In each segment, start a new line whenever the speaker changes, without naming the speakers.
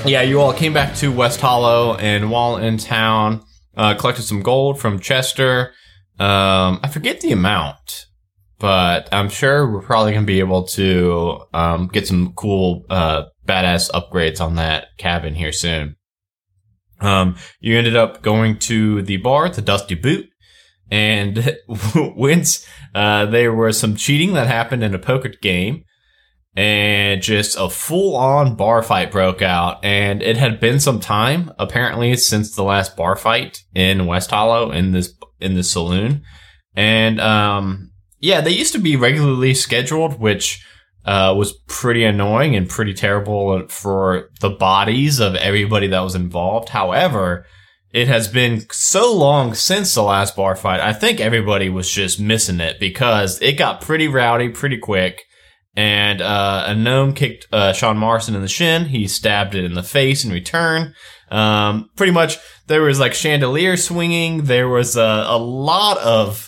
Yeah, you all came back to West Hollow, and while in town, collected some gold from Chester. I forget the amount, but I'm sure we're probably going to be able to get some cool, badass upgrades on that cabin here soon. You ended up going to the bar, the Dusty Boot, and once there was some cheating that happened in a poker game, and just a full-on bar fight broke out, and it had been some time, apparently, since the last bar fight in West Hollow in this saloon. And, yeah, they used to be regularly scheduled, which, was pretty annoying and pretty terrible for the bodies of everybody that was involved. However, it has been so long since the last bar fight, I think everybody was just missing it because it got pretty rowdy pretty quick. And a gnome kicked Sean Morrison in the shin. He stabbed it in the face in return. Pretty much, there was like chandelier swinging. There was a lot of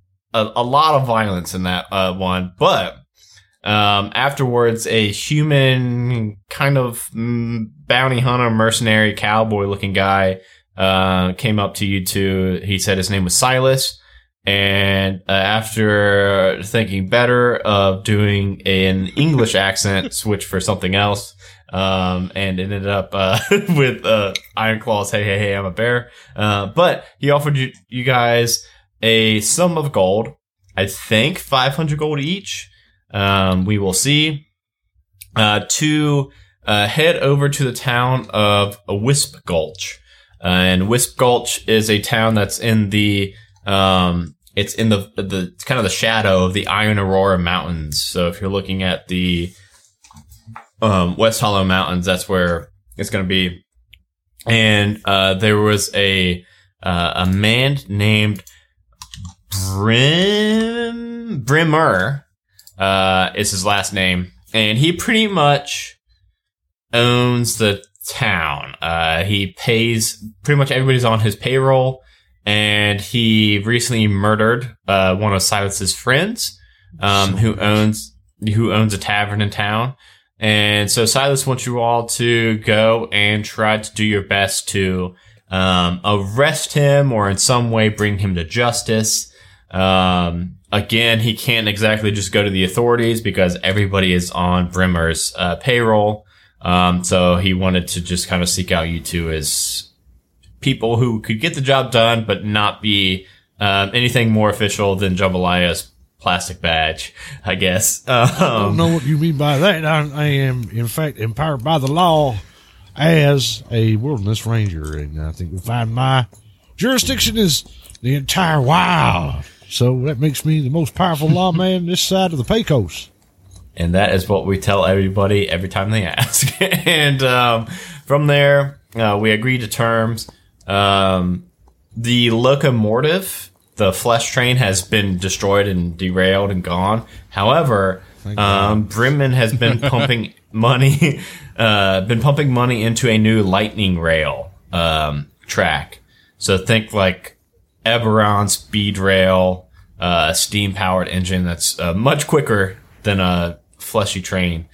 violence in that one. But afterwards, a human kind of bounty hunter, mercenary, cowboy looking guy came up to you two. He said his name was Silas. And after thinking better of doing an English accent, switched for something else, and ended up with Iron Claw's "Hey, hey, hey, I'm a bear." But he offered you guys a sum of gold. I think 500 gold each. We will see. To head over to the town of Wisp Gulch, and Wisp Gulch is a town that's in the it's in the kind of the shadow of the Iron Aurora Mountains. So if you're looking at the West Hollow Mountains, that's where it's going to be. And there was a man named Brimmer is his last name, and he pretty much owns the town. He pays pretty much everybody's on his payroll. And he recently murdered one of Silas's friends, who owns a tavern in town. And so Silas wants you all to go and try to do your best to arrest him or in some way bring him to justice. Again, he can't exactly just go to the authorities because everybody is on Brimmer's payroll. So he wanted to just kind of seek out you two as people who could get the job done, but not be anything more official than Jambalaya's plastic badge, I guess.
I don't know what you mean by that. I am, in fact, empowered by the law as a wilderness ranger, and I think you'll find my jurisdiction is the entire wild. So that makes me the most powerful lawman this side of the Pecos.
And that is what we tell everybody every time they ask. And from there, we agree to terms. The locomotive, the flesh train, has been destroyed and derailed and gone. However, Brimman has been pumping money into a new lightning rail track. So think like Eberron speed rail, steam powered engine that's much quicker than a fleshy train.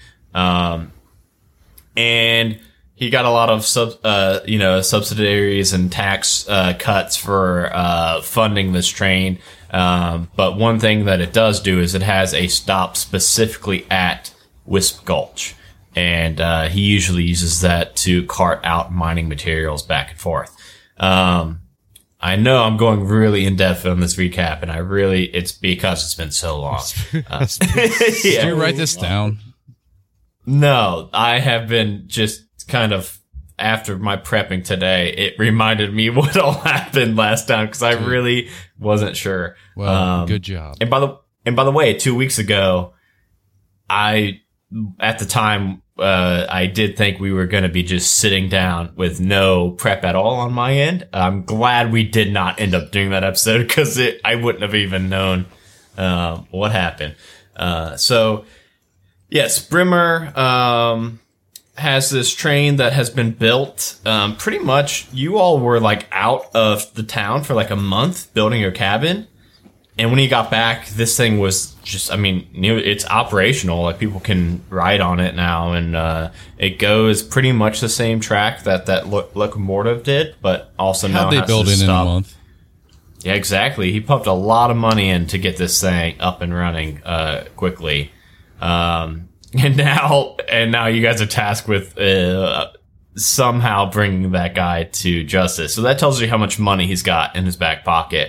And he got a lot of subsidiaries and tax cuts for funding this train. But one thing that it does do is it has a stop specifically at Wisp Gulch. And he usually uses that to cart out mining materials back and forth. I know I'm going really in depth on this recap, and it's because it's been so long.
Yeah. Did you write this down?
No, I have been just kind of, after my prepping today, it reminded me what all happened last time because I really wasn't sure.
Well, good job.
And by the way, 2 weeks ago, at the time, I did think we were going to be just sitting down with no prep at all on my end. I'm glad we did not end up doing that episode because I wouldn't have even known what happened. So, yes, Brimmer has this train that has been built. Pretty much, you all were like out of the town for like a month building your cabin. And when he got back, this thing was just, I mean, it's operational. Like, people can ride on it now, and it goes pretty much the same track that locomotive did, but also now
How'd they build it in a month?
Yeah, exactly. He pumped a lot of money in to get this thing up and running quickly. And now you guys are tasked with somehow bringing that guy to justice. So that tells you how much money he's got in his back pocket.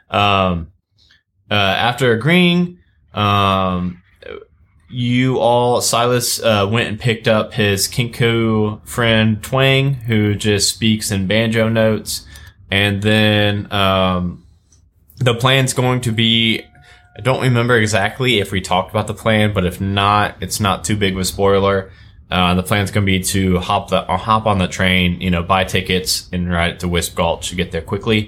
After agreeing, Silas went and picked up his Kinko friend Twang, who just speaks in banjo notes. And then the plan's going to be, I don't remember exactly if we talked about the plan, but if not, it's not too big of a spoiler. The plan's going to be to hop on the train, buy tickets and ride to Wisp Gulch to get there quickly.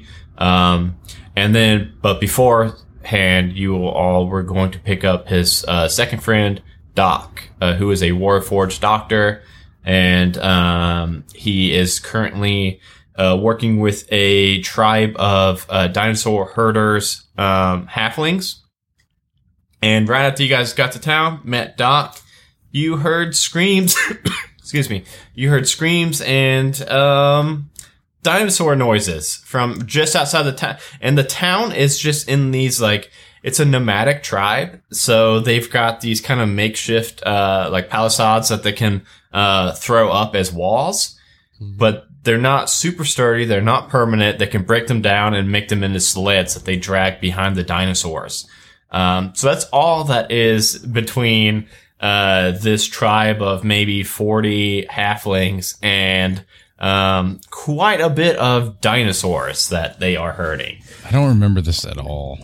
But beforehand, you all were going to pick up his second friend, Doc, who is a Warforged doctor, and he is currently working with a tribe of dinosaur herders, halflings. And right after you guys got to town, met Doc, you heard screams. Excuse me. You heard screams and dinosaur noises from just outside the town. And the town is just in these, like, it's a nomadic tribe. So they've got these kind of makeshift like palisades that they can throw up as walls. But they're not super sturdy. They're not permanent. They can break them down and make them into sleds that they drag behind the dinosaurs. So that's all that is between this tribe of maybe 40 halflings and quite a bit of dinosaurs that they are herding.
I don't remember this at all.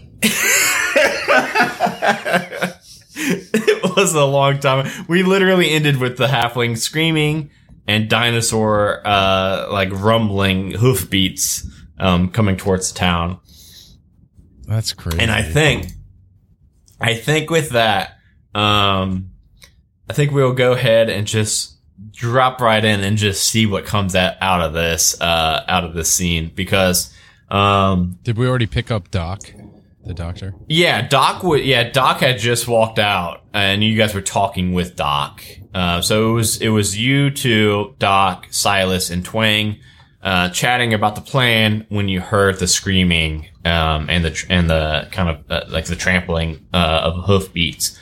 It was a long time. We literally ended with the halfling screaming and dinosaur like rumbling hoofbeats coming towards the town.
That's crazy.
And I think with that, I think we'll go ahead and just drop right in and just see what comes out of this scene, because
did we already pick up Doc, the doctor?
Yeah, Doc had just walked out, and you guys were talking with Doc. So it was you two, Doc, Silas, and Twang, chatting about the plan when you heard the screaming and the kind of like the trampling of hoofbeats.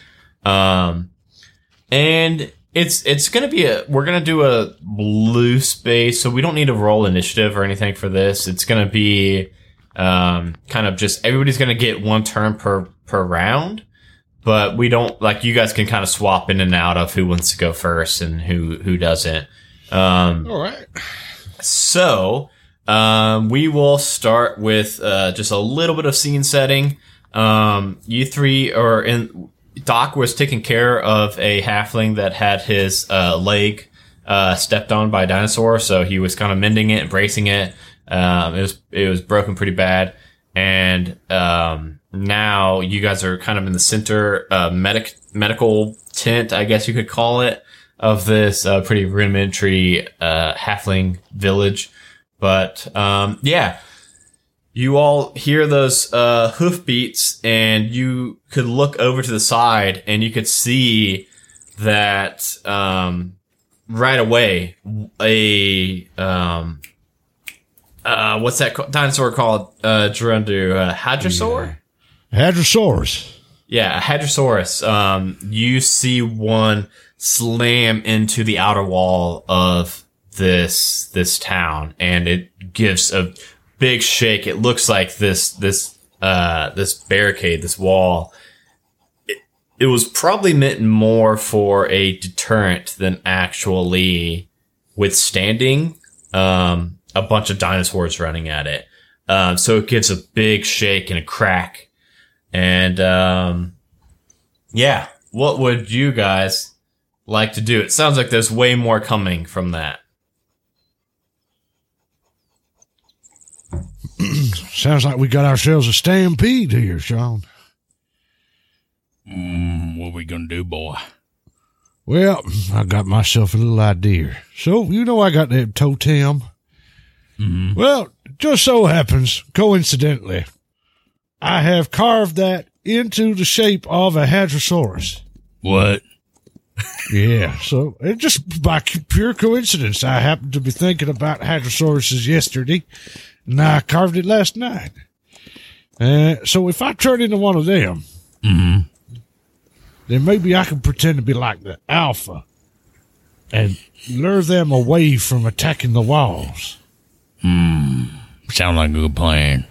And it's gonna be we're gonna do a loose base, so we don't need to roll initiative or anything for this. It's gonna be kind of just everybody's gonna get one turn per round, but we don't, like, you guys can kind of swap in and out of who wants to go first and who doesn't.
All right.
So we will start with just a little bit of scene setting. You three are in. Doc was taking care of a halfling that had his leg stepped on by a dinosaur, so he was kind of mending it and bracing it. It was broken pretty bad, and now you guys are kind of in the center medical tent, I guess you could call it, of this pretty rudimentary halfling village. But yeah. You all hear those hoofbeats, and you could look over to the side, and you could see that right away a what's that dinosaur called? Gerundu, Hadrosaur?
Hadrosaurus.
Yeah, a Hadrosaurus. You see one slam into the outer wall of this town, and it gives a big shake. It looks like this barricade, this wall, it was probably meant more for a deterrent than actually withstanding a bunch of dinosaurs running at it. So it gives a big shake and a crack. And yeah, what would you guys like to do? It sounds like there's way more coming from that.
Sounds like we got ourselves a stampede here, Sean.
What we gonna do, boy?
Well, I got myself a little idea. So, I got that totem. Mm-hmm. Well, just so happens, coincidentally, I have carved that into the shape of a Hadrosaurus.
What?
Yeah, so it just by pure coincidence, I happened to be thinking about Hadrosauruses yesterday, and I carved it last night. So if I turn into one of them, then maybe I can pretend to be like the alpha and lure them away from attacking the walls.
Sound like a good plan.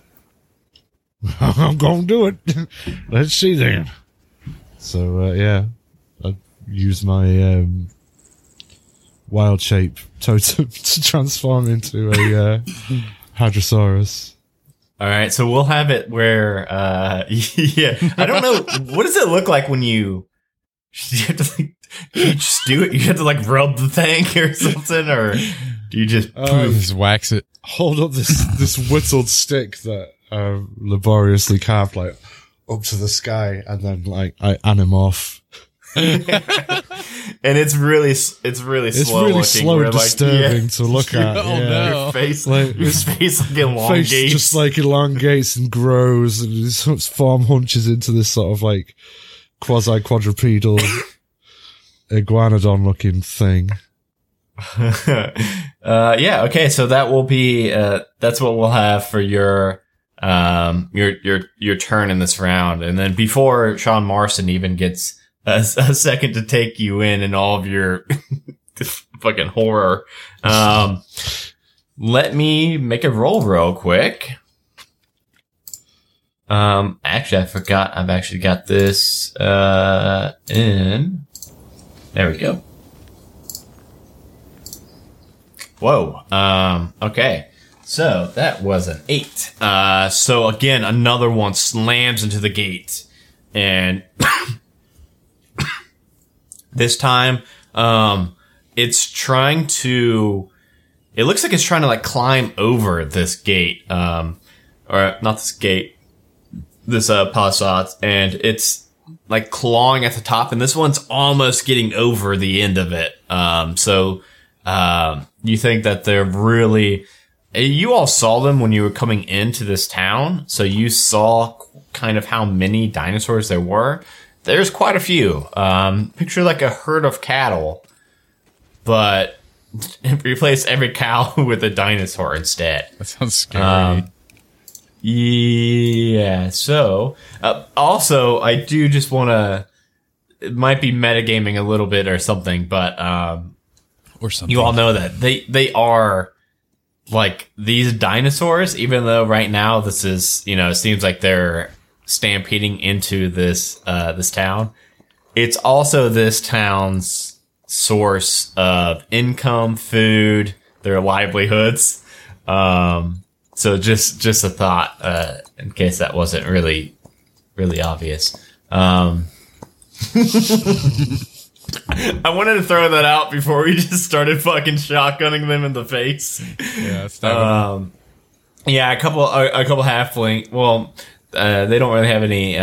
I'm gonna do it. Let's see then. So yeah, I use my wild shape totem to transform into a Hadrosaurus.
All right, so we'll have it where, yeah, I don't know, what does it look like when you have to, like, you just do it? You have to, like, rub the thing or something, or do you just
Just wax it.
Hold up this whittled stick that laboriously carved, like, up to the sky, and then, like, I animorph.
And it's really slow.
It's really
looking,
slow and disturbing to look at.
Oh,
yeah.
no.
Your face,
Like-
your face like elongates.
Face just like elongates and grows, and his form hunches into this sort of like quasi-quadrupedal iguanodon looking thing.
Yeah. Okay. So that will be. That's what we'll have for your turn in this round, and then before Sean Marston even gets a second to take you in and all of your fucking horror, let me make a roll real quick. Actually, I forgot. I've actually got this in. There we go. Whoa. Okay. So that was an 8. So again, another one slams into the gate, and this time, it's trying to. It looks like it's trying to like climb over this gate, or not this gate, this palisade, and it's like clawing at the top, and this one's almost getting over the end of it. So you think that they're really. You all saw them when you were coming into this town, so you saw kind of how many dinosaurs there were. There's quite a few. Picture like a herd of cattle, but replace every cow with a dinosaur instead.
That sounds scary.
Yeah. So, also, I do just want to. It might be metagaming a little bit or something, but
Or something.
you all know that they are like these dinosaurs. Even though right now this is, it seems like they're stampeding into this town. It's also this town's source of income, food, their livelihoods. So just a thought, in case that wasn't really obvious. I wanted to throw that out before we just started fucking shotgunning them in the face.
Yeah, it's not
Yeah, a couple halfling. Well, they don't really have any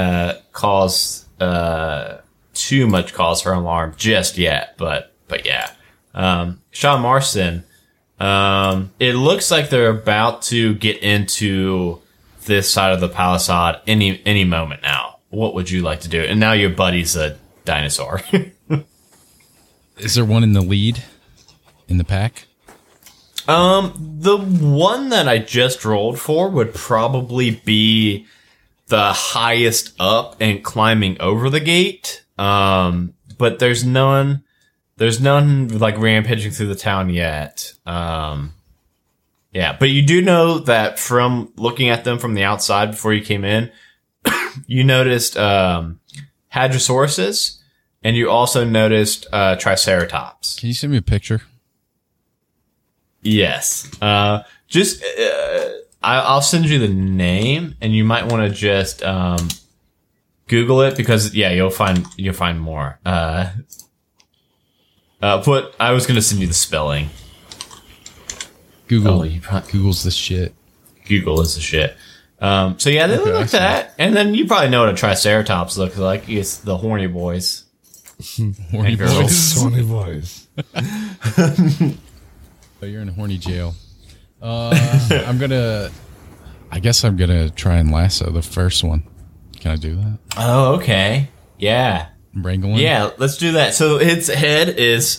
too much cause for alarm just yet, but yeah. Sean Marston, it looks like they're about to get into this side of the palisade any moment now. What would you like to do? And now your buddy's a dinosaur.
Is there one in the lead? In the pack?
The one that I just rolled for would probably be the highest up and climbing over the gate. But there's none like rampaging through the town yet. Yeah, but you do know that from looking at them from the outside before you came in, you noticed, Hadrosauruses, and you also noticed, Triceratops.
Can you send me a picture?
Yes. I'll send you the name, and you might want to just Google it because you'll find more. I was gonna send you the spelling.
Google.
Oh, you probably,
Google's this shit.
Google is the shit. So yeah, they look like that, and then you probably know what a Triceratops looks like. It's the horny boys.
Horny
girls.
boys.
Sony boys.
Oh, you're in a horny jail. I'm gonna I guess I'm gonna try and lasso the first one. Can I do that?
Oh, okay. Yeah.
Wrangle him?
Yeah, let's do that. So its head is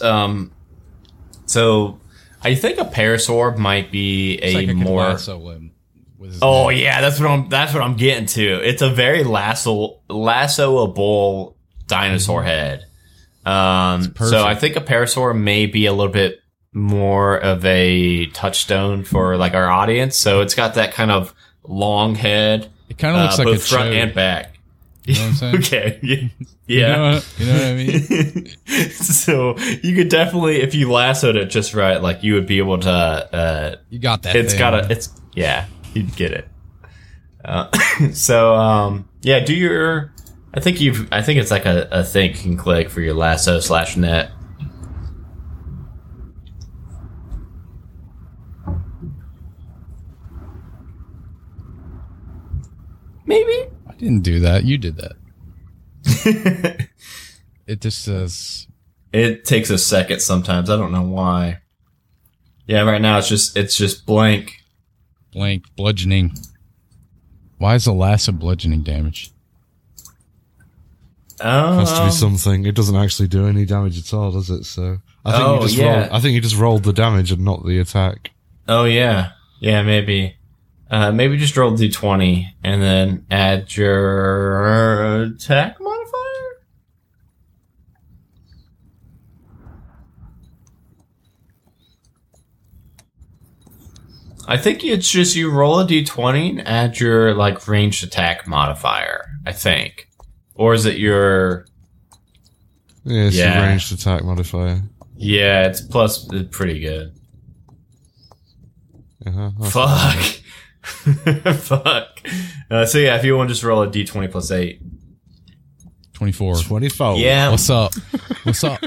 so I think a parasaur might be
It's like I could
more
lasso him with his
Oh
neck.
yeah, that's what I'm getting to. It's a very lassoable dinosaur head. So I think a parasaur may be a little bit more of a touchstone for like our audience. So it's got that kind of long head.
It kind of looks like
both
a
front
chode.
and back.
You know what I'm saying?
Okay. Yeah.
You know what I mean?
So you could definitely, if you lassoed it just right, like you would be able to.
You got that.
It's
thing.
got a. It's yeah. You'd get it. Yeah. Do your. I think it's like a thing you can click for your lasso/net. Maybe.
I didn't do that. You did that. It just says
It takes a second sometimes. I don't know why. Yeah, right now it's just blank.
blank bludgeoning. Why is the lasso bludgeoning damage?
Has to be something. It doesn't actually do any damage at all, does it? So I think you just rolled. I think you just rolled the damage and not the attack.
Oh yeah, maybe. Maybe just roll d20 and then add your attack modifier. I think it's just you roll a d20 and add your like ranged attack modifier. I think, or is it your?
Yeah, it's
Yeah.
a ranged attack modifier.
Yeah, it's plus it's pretty good.
That's
Fuck. Fuck. So yeah, if you want to just roll a d20 plus 8.
24.
24.
Yeah.
What's up? What's up?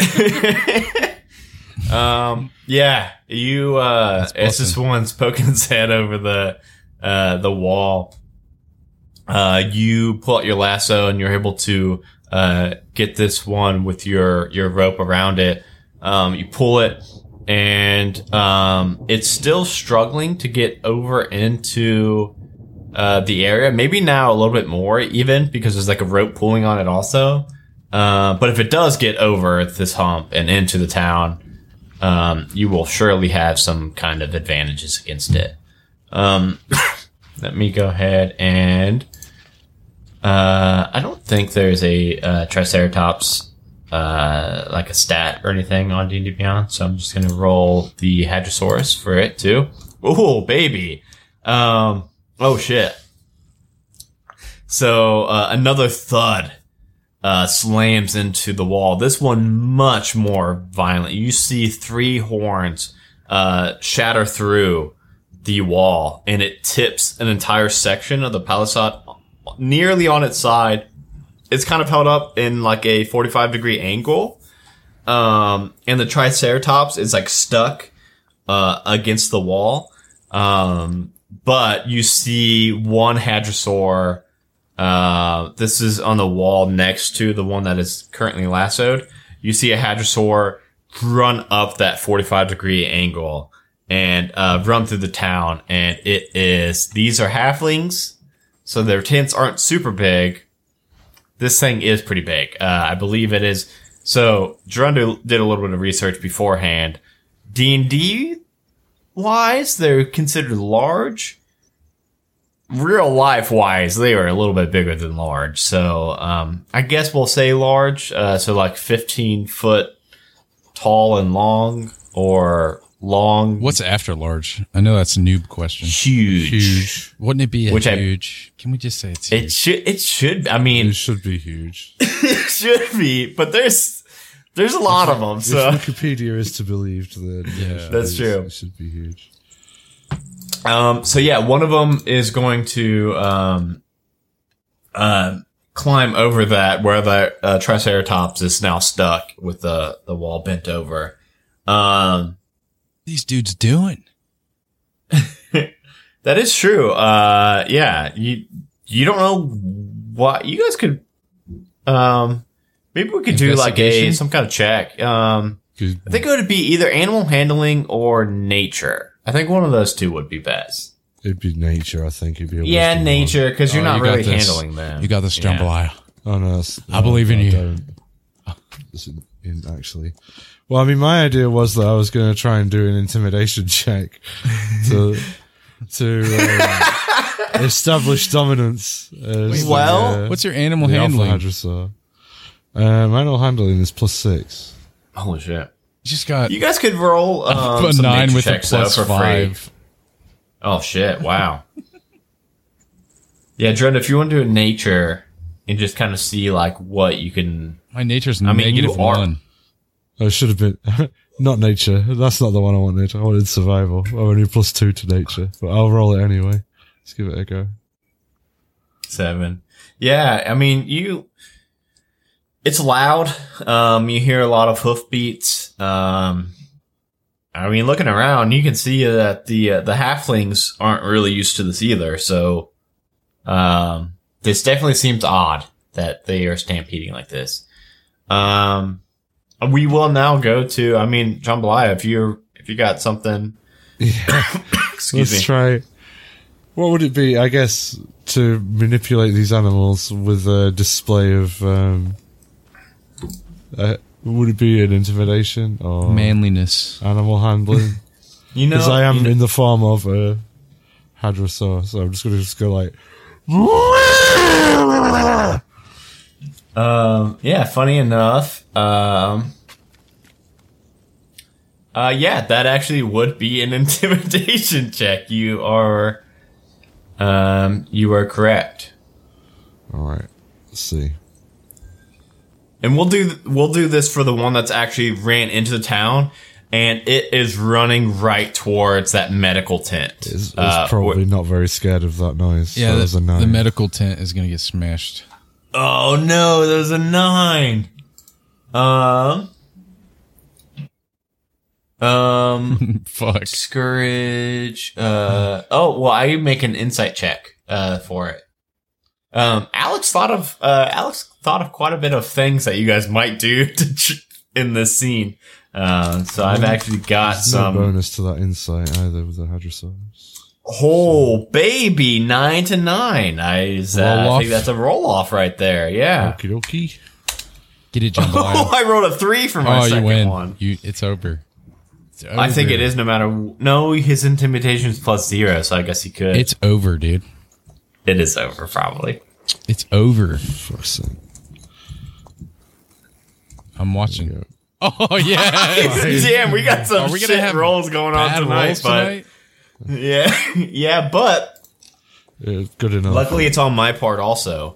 Yeah, you it's this one's poking its head over the wall. You pull out your lasso and you're able to get this one with your rope around it. You pull it and it's still struggling to get over into the area. Maybe now a little bit more even because there's like a rope pulling on it also. But if it does get over this hump and into the town, you will surely have some kind of advantages against it. Let me go ahead and I don't think there's a Triceratops like a stat or anything on D&D Beyond, so I'm just gonna roll the Hadrosaurus for it too. Oh baby! Oh shit! So another thud slams into the wall. This one much more violent. You see 3 horns shatter through the wall, and it tips an entire section of the palisade nearly on its side. It's kind of held up in like a 45-degree angle. And the Triceratops is like stuck against the wall. But you see one Hadrosaur. This is on the wall next to the one that is currently lassoed. You see a Hadrosaur run up that 45-degree angle and run through the town. And these are halflings, so their tents aren't super big. This thing is pretty big. I believe it is. So Gerundu did a little bit of research beforehand. D&D wise, they're considered large. Real life wise, they are a little bit bigger than large. So I guess we'll say large. So like 15 foot tall and long, or long.
What's after large? I know that's a noob question.
Huge.
Wouldn't it be
Which
huge? Can we just say it's huge?
It should. I mean,
It should be huge.
it should be, but there's a lot of them. So
If Wikipedia is to believe, then
Yeah,
that's true.
It should be huge.
So yeah, one of them is going to climb over that where the Triceratops is now stuck with the wall bent over.
These dudes doing?
That is true. Yeah, you don't know what you guys could. Maybe we could do like
Investigation?
some kind of check. I think it would be either animal handling or nature. I think one of those two would be best.
It'd be nature, I think. It'd be a
Yeah,
wisdom
nature, because you're
Oh,
not
you got
really
this.
handling them.
You got this,
Yeah.
jambalaya.
one. Oh, no.
I believe in you.
don't. This in actually. Well, I mean, my idea was that I was going to try and do an intimidation check to establish dominance. As
well,
What's your animal
the
handling?
Alpha Hadrosaur. Animal handling is +6.
Holy shit.
You just got
You guys could roll
a
some
9
nature
with a
checks, though, for
+5.
free. Oh, shit. Wow. Yeah, Dren, if you want to do a nature and just kind of see, like, what you can...
My nature's
I mean, you are-
-1.
I should have been not nature. That's not the one I wanted. I wanted survival. I only +2 to nature, but I'll roll it anyway. Let's give it a go.
7. Yeah, I mean, it's loud. You hear a lot of hoofbeats. I mean, looking around, you can see that the halflings aren't really used to this either. So, this definitely seems odd that they are stampeding like this. We will now go to, I mean, Jambalaya, if you got something.
Yeah.
Excuse
Let's
me.
try. What would it be? I guess to manipulate these animals with a display of. Would it be an intimidation or
Manliness.
animal handling?
You know,
Because I am in the form of a hadrosaur, so I'm just going to go like.
yeah, funny enough, yeah, that actually would be an intimidation check. You are correct.
All right, let's see.
And we'll do this for the one that's actually ran into the town, and it is running right towards that medical tent.
It's probably not very scared of that noise.
Yeah,
that was a
the
9.
medical tent is going to get smashed.
Oh no, there's a 9.
Fuck.
Discourage. Oh well, I make an insight check for it. Alex thought of quite a bit of things that you guys might do in this scene. So I've actually got
There's
some
no bonus to that insight either with the hadrosaurs.
Oh baby, 9 to 9. I think that's a roll off right there. Yeah.
Okie dokie.
Get it,
Oh,
jambalaya.
I rolled a 3 for my
Oh, you
second
win.
one.
It's over. It's over.
I think it is no matter. No, his intimidation is +0, so I guess he could.
It's over, dude.
It is over, probably.
It's over.
Fuck's sake.
I'm watching. Oh yeah.
Damn, we got some
Are we gonna
shit
have
rolls going on
Bad
tonight,
rolls
but
tonight?
yeah, but
Yeah, good enough.
luckily it's on my part also.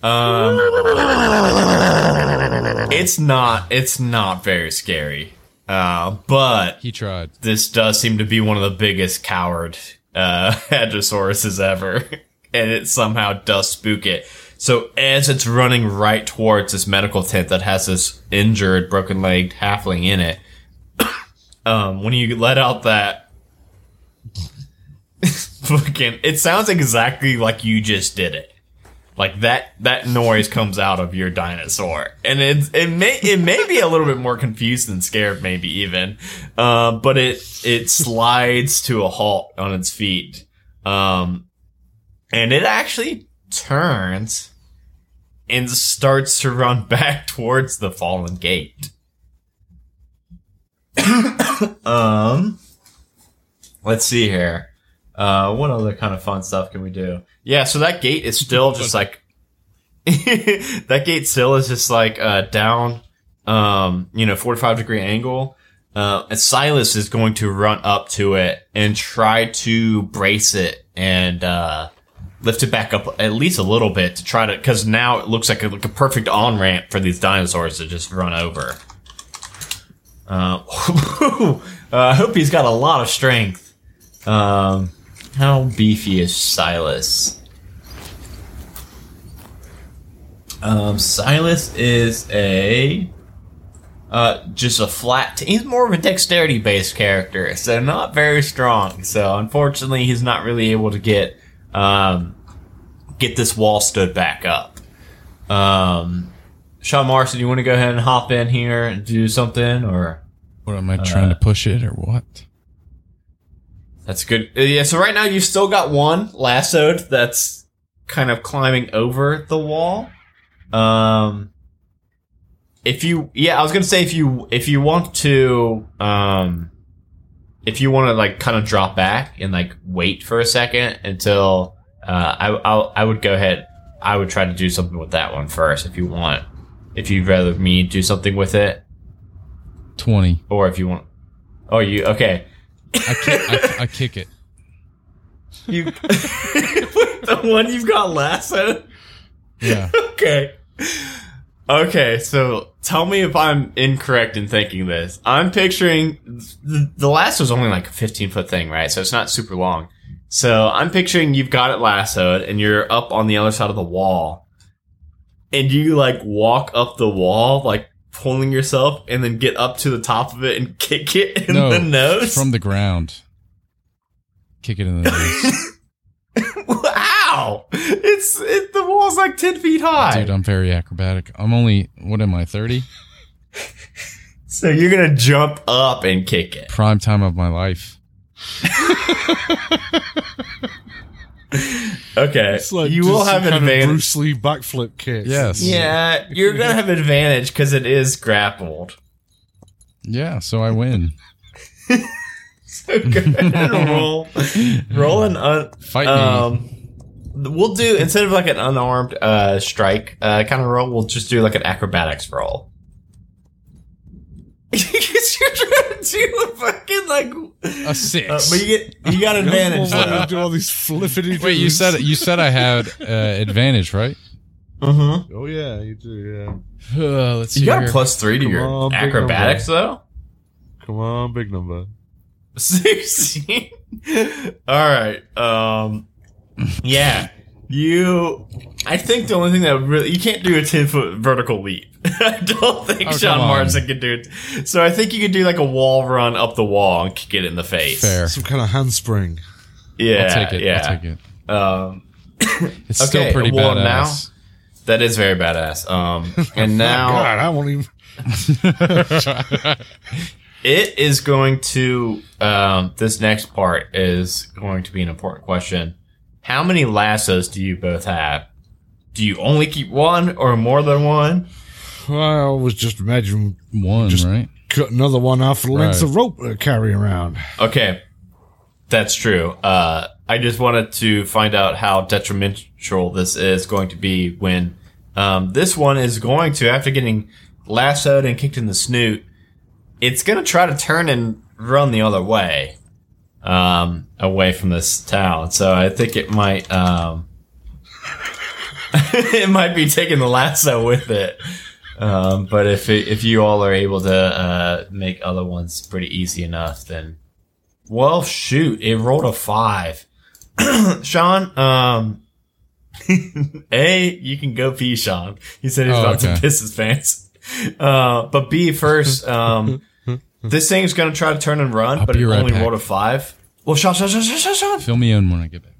It's not very scary. But
He tried.
this does seem to be one of the biggest coward Hadrosauruses ever, and it somehow does spook it. So as it's running right towards this medical tent that has this injured, broken-legged halfling in it, when you let out that fucking, it sounds exactly like you just did it. Like that noise comes out of your dinosaur, and it may be a little bit more confused than scared, maybe even, but it slides to a halt on its feet, and it actually turns and starts to run back towards the fallen gate. Let's see here. What other kind of fun stuff can we do? Yeah, so that gate is still just like that gate still is just like down 45-degree angle. And Silas is going to run up to it and try to brace it and lift it back up at least a little bit to try to, because now it looks like a perfect on-ramp for these dinosaurs to just run over. I hope he's got a lot of strength. How beefy is Silas? Silas is just a flat. He's more of a dexterity-based character, so not very strong. So unfortunately, he's not really able to get this wall stood back up. Sean Marson, you want to go ahead and hop in here and do something, or
What am I trying to push it or what?
That's good. Yeah, so right now you've still got one lassoed that's kind of climbing over the wall. I was gonna say if you want to like kind of drop back and like wait for a second until I would go ahead. I would try to do something with that one first if you want. If you'd rather me do something with it,
20.
or if you want. Oh, you okay?
I kick it.
You the one you've got lassoed.
Yeah.
Okay, so tell me if I'm incorrect in thinking this. I'm picturing the lasso's only like a 15-foot thing, right? So it's not super long. So I'm picturing you've got it lassoed and you're up on the other side of the wall. And you like walk up the wall, like pulling yourself, and then get up to the top of it and kick it in the nose?
From the ground. Kick it in the nose.
Wow! The wall's like 10 feet high.
Dude, I'm very acrobatic. I'm only, what am I, 30?
So you're gonna jump up and kick it.
Prime time of my life.
Okay,
It's like
you will
just
have
some kind of
advantage.
Bruce Lee backflip kick.
Yes.
Yeah, you're gonna have advantage because it is grappled.
Yeah, so I win.
So go ahead and roll an
Fight me.
We'll do, instead of like an unarmed strike kind of roll, we'll just do like an acrobatics roll. Because you're trying to do a fucking like
A 6.
but you got advantage.
I do all these flippity.
Wait, you said I had advantage, right?
Mm-hmm.
Oh yeah, you do. Yeah.
Let's see.
You got
here.
a +3 to
Come
your
on, big
acrobatics though.
Come on, big number.
16. All right. Yeah. I think the only thing that really, you can't do a 10-foot vertical leap. I don't think Sean
come on.
Marsden could do it. So I think you could do like a wall run up the wall and kick it in the face.
Fair.
Some kind of handspring.
Yeah.
I'll take it.
Yeah.
I'll take it. It's
Okay,
still pretty
well,
badass.
That is very badass. And now
God, I won't even.
it is going to, this next part is going to be an important question. How many lassos do you both have? Do you only keep one or more than one?
I always just imagine
One,
Just-
right?
cut another one off the length
Right.
of rope to carry around.
Okay, that's true. I just wanted to find out how detrimental this is going to be when this one is going to, after getting lassoed and kicked in the snoot, it's going to try to turn and run the other way, away from this town. So I think it might, it might be taking the lasso with it. But if you all are able to make other ones pretty easy enough, then, well, shoot, it rolled a 5. Sean, A, you can go pee, Sean. He said he's about to piss his pants. But B, first, this thing's gonna try to turn and run,
I'll
but
be
it
right
only
back.
rolled a 5. Well, Sean.
Fill me in when I get back.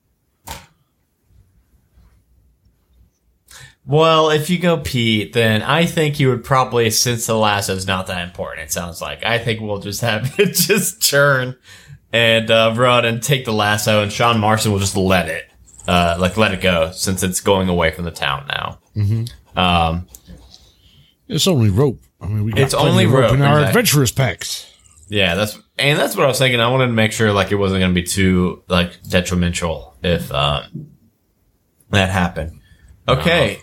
Well, if you go pee, then I think you would probably, since the lasso's not that important, it sounds like, I think we'll just have it just turn and run and take the lasso, and Sean Marsden will just let it go, since it's going away from the town now. Mm-hmm.
It's only rope. I mean, we got
It's
plenty
only
of
rope,
in our
exactly.
adventurous packs.
Yeah, that's what I was thinking. I wanted to make sure like it wasn't going to be too like detrimental if that happened. Okay.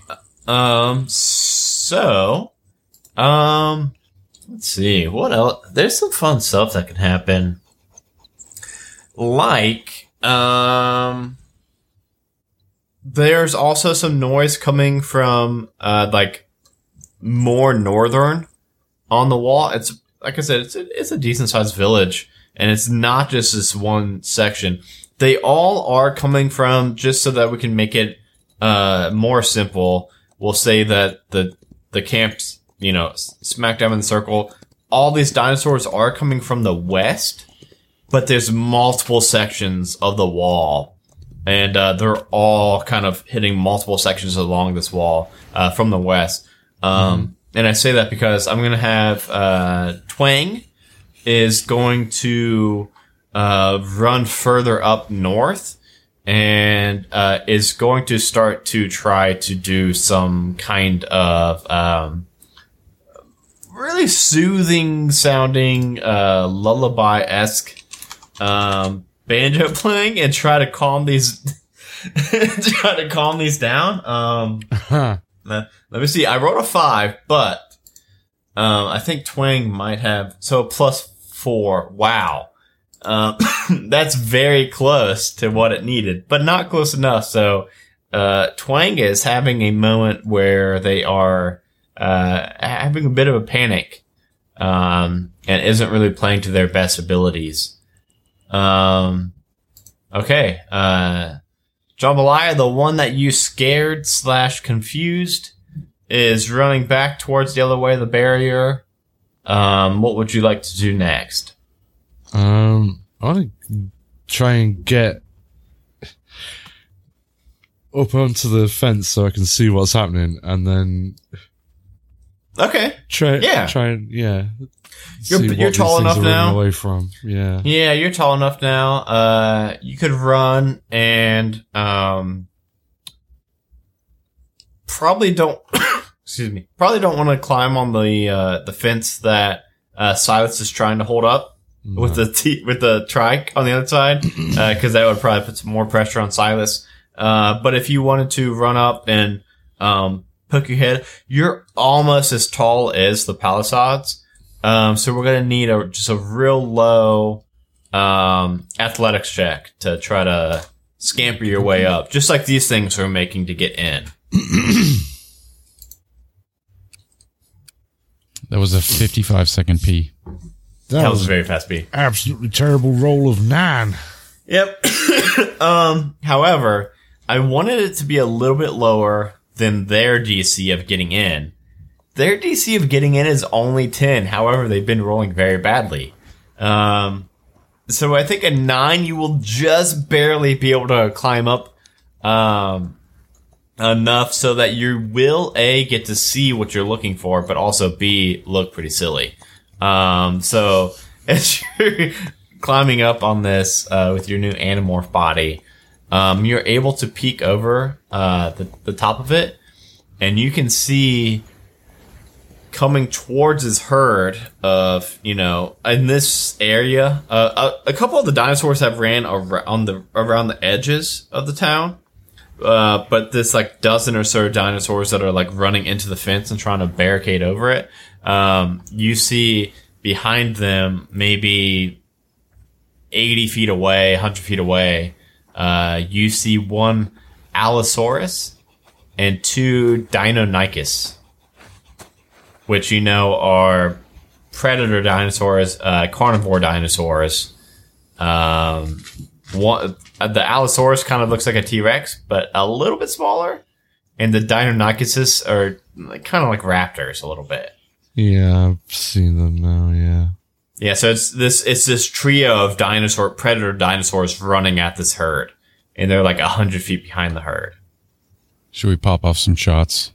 So let's see. What else? There's some fun stuff that can happen. Like there's also some noise coming from like more northern on the wall. It's like I said, it's a decent sized village, and it's not just this one section. They all are coming from, just so that we can make it more simple. We'll say that the camps, smack down in the circle, all these dinosaurs are coming from the west, but there's multiple sections of the wall, and they're all kind of hitting multiple sections along this wall from the west. And I say that because I'm going to have Twang is going to run further up north and is going to start to try to do some kind of really soothing sounding lullaby-esque banjo playing and try to calm these down. Let me see. I wrote a 5, but I think Twang might have +4. Wow. That's very close to what it needed, but not close enough. So, Twang is having a moment where they are, having a bit of a panic, and isn't really playing to their best abilities. Okay. Jambalaya, the one that you scared / confused, is running back towards the other way of the barrier. What would you like to do next?
I want to try and get up onto the fence so I can see what's happening, and then
Okay.
try and
You're tall enough now.
Away from
Yeah, you're tall enough now. You could run and probably don't probably don't want to climb on the fence that Silas is trying to hold up with the trike on the other side, because that would probably put some more pressure on Silas. But if you wanted to run up and poke your head, you're almost as tall as the palisades. So we're gonna need just a real low athletics check to try to scamper your way up, just like these things are making to get in.
That was a 55-second pee.
That was a very fast beat.
Absolutely terrible roll of 9.
Yep. However, I wanted it to be a little bit lower than their DC of getting in. Their DC of getting in is only 10. However, they've been rolling very badly. So I think a 9, you will just barely be able to climb up enough so that you will, A, get to see what you're looking for, but also, B, look pretty silly. So as you're climbing up on this with your new Animorph body, you're able to peek over the top of it, and you can see coming towards his herd of, in this area, a couple of the dinosaurs have ran around the edges of the town. But this dozen or so dinosaurs that are running into the fence and trying to barricade over it. You see behind them, maybe 80 feet away, 100 feet away, you see one Allosaurus and 2 Deinonychus, which are predator dinosaurs, carnivore dinosaurs. The Allosaurus kind of looks like a T-Rex, but a little bit smaller. And the Deinonychus are kind of like raptors a little bit.
Yeah, I've seen them now, yeah.
Yeah, so it's this trio of predator dinosaurs running at this herd. And they're 100 feet behind the herd.
Should we pop off some shots?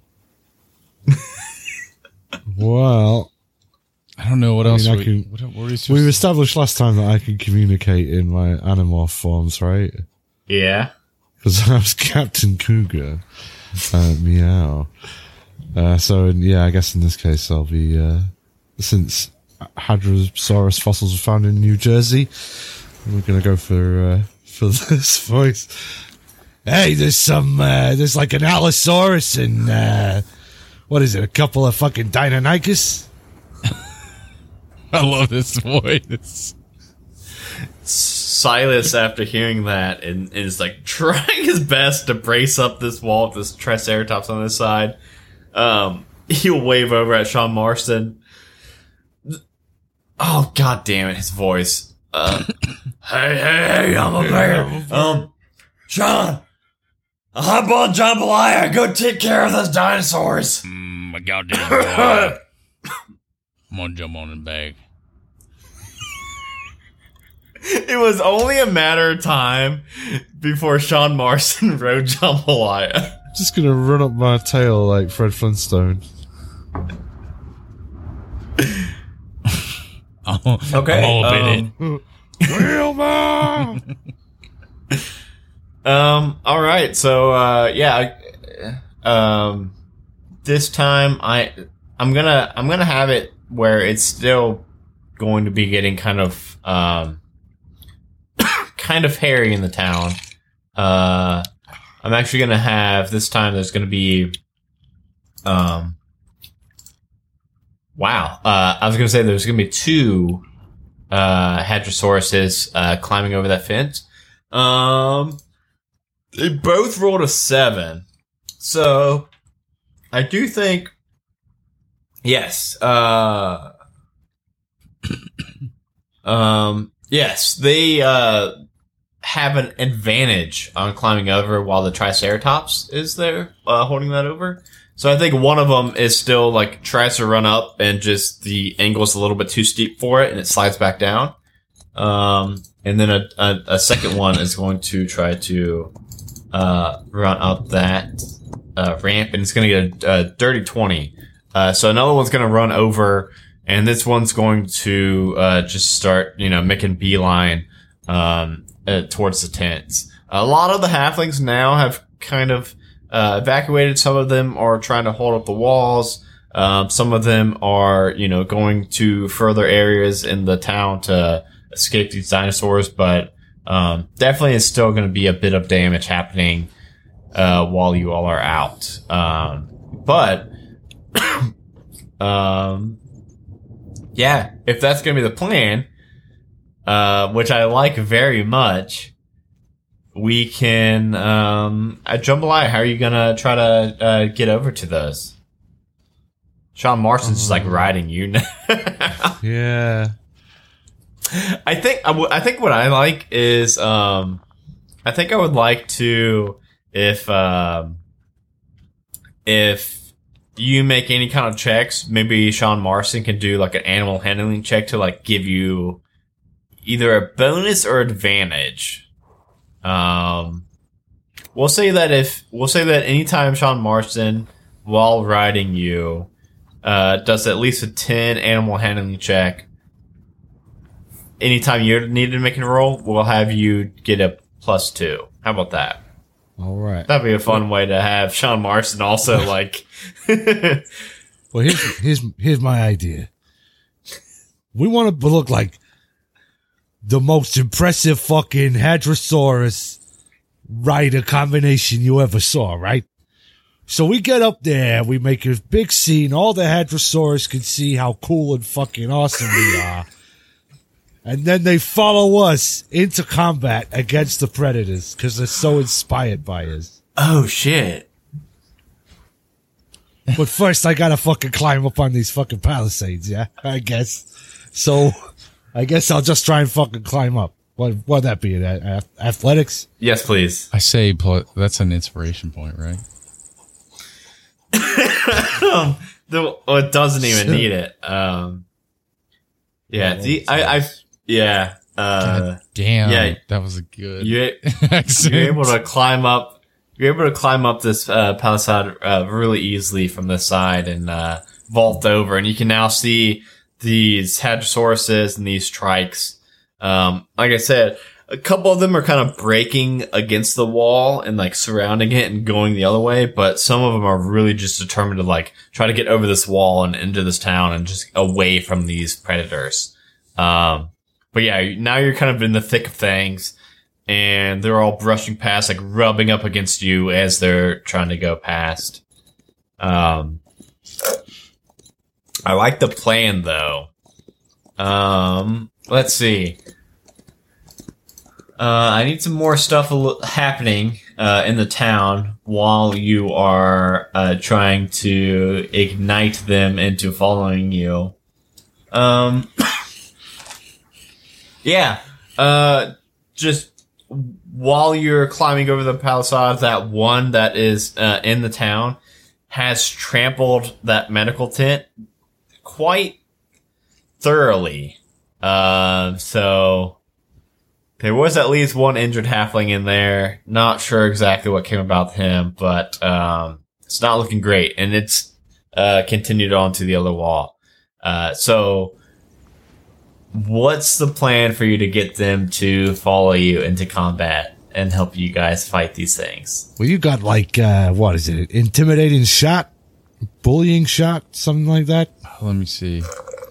Well,
I don't know what else.
We've established last time that I can communicate in my Animorph forms, right?
Yeah.
Because I was Captain Cougar. Meow. So, I guess in this case I'll be, since Hadrosaurus fossils were found in New Jersey, we're gonna go for this voice. Hey, there's an Allosaurus and, what is it, a couple of fucking Deinonychus?
I love this voice.
Silas, after hearing that, and is trying his best to brace up this wall with this Triceratops on this side. He'll wave over at Sean Marston. Oh, god damn it, his voice. Hey, I'm a bear. Sean, hop on Jambalaya, go take care of those dinosaurs.
My goddamn boy. I'm gonna jump on his back.
It was only a matter of time before Sean Marston rode Jambalaya.
Just gonna run up my tail like Fred Flintstone.
Okay.
I'm all bit it.
Wilma!
All right. So, this time I'm gonna have it where it's still going to be getting kind of hairy in the town. I'm actually gonna have this time. There's gonna be, I was gonna say there's gonna be 2 Hadrosauruses climbing over that fence. They both rolled a 7, so I do think yes. Yes, they have an advantage on climbing over while the Triceratops is there holding that over. So I think one of them is still like tries to run up and just the angle's a little bit too steep for it and it slides back down. And then a second one is going to try to run up that ramp and it's going to get a dirty 20. So another one's going to run over and this one's going to just start, making beeline towards the tents. A lot of the halflings now have kind of evacuated. Some of them are trying to hold up the walls. Some of them are, going to further areas in the town to escape these dinosaurs. But definitely it's still going to be a bit of damage happening while you all are out. Yeah, if that's going to be the plan, which I like very much, we can, at Jambalaya, how are you going to try to get over to those? Sean Marston's just like riding you now.
Yeah.
I think what I like is, I think I would like to, if you make any kind of checks, maybe Sean Marston can do like an animal handling check to like give you either a bonus or advantage. We'll say that anytime Sean Marston, while riding you, does at least a 10 animal handling check, anytime you're needed to make a roll, we'll have you get a +2. How about that?
All right.
That'd be a fun way to have Sean Marston also like.
Well, here's my idea. We want to look like the most impressive fucking Hadrosaurus rider combination you ever saw, right? So we get up there, we make a big scene, all the Hadrosaurus can see how cool and fucking awesome we are. And then they follow us into combat against the predators because they're so inspired by us.
Oh, shit.
But first, I gotta fucking climb up on these fucking palisades, yeah? I guess. So, I guess I'll just try and fucking climb up. What'd that be? Athletics?
Yes, please.
I say that's an inspiration point, right?
It doesn't even need it. Yeah.
God damn.
Yeah.
That was a good
You're
accent.
able to climb up. You're able to climb up this palisade really easily from the side and vault over, and you can now see these Hadrosauruses and these Trikes. Like I said, a couple of them are kind of breaking against the wall and like surrounding it and going the other way, but some of them are really just determined to like try to get over this wall and into this town and just away from these predators. But yeah, now you're kind of in the thick of things, and they're all brushing past, like rubbing up against you as they're trying to go past. I like the plan though. Let's see. I need some more stuff happening in the town while you are trying to ignite them into following you. Yeah. Just while you're climbing over the palisade, that one that is in the town has trampled that medical tent quite thoroughly. So there was at least one injured halfling in there. Not sure exactly what came about him, but it's not looking great, and it's continued on to the other wall. So what's the plan for you to get them to follow you into combat and help you guys fight these things?
Well, you got like, what is it? Intimidating shot? Bullying shot? Something like that?
Let me see.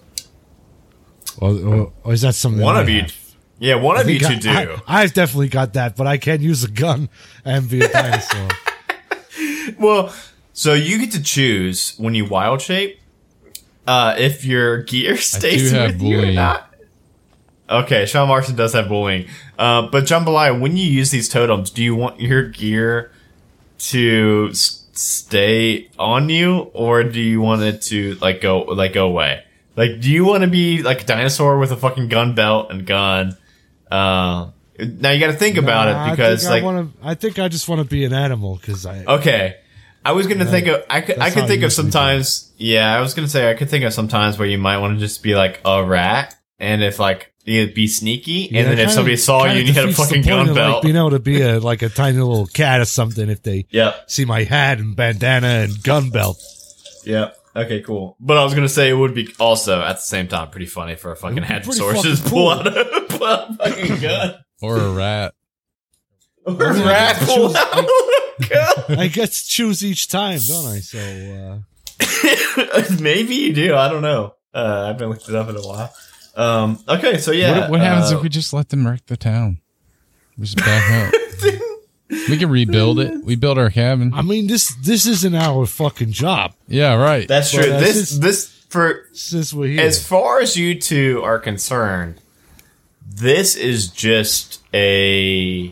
Or is that something
One
I
of you,
have?
yeah, one of you
think
two do.
I've definitely got that, but I can't use a gun and be a dinosaur.
Well, so you get to choose when you wild shape if your gear stays
have
with you or
bullying.
not. Okay, Sean Marston does have bullying. But Jambalaya, when you use these totems, do you want your gear to stay on you, or do you want it to go away? Like, do you want to be like a dinosaur with a fucking gun belt and gun? Now you got to think about it because
I think I just want to be an animal because
Okay. I was gonna think of I could think of sometimes I was gonna say I could think of sometimes where you might want to just be like a rat, and if like you'd be sneaky, and then if somebody saw you and you had a fucking gun belt,
like being able to be like a tiny little cat or something if they see my hat and bandana and gun belt.
Yeah. Okay, cool. But I was gonna say it would be also at the same time pretty funny for a fucking Hadrosaurus to pull out a fucking gun.
Or a rat.
Or a rat pull out a gun.
I get to choose each time, don't I? So
maybe you do. I don't know. I haven't looked it up in a while. Okay, so yeah.
What happens if we just let them wreck the town? We just back up. We can rebuild it. We build our cabin.
I mean, this isn't our fucking job.
Yeah, right.
That's true.
Since we're here.
As far as you two are concerned, this is just a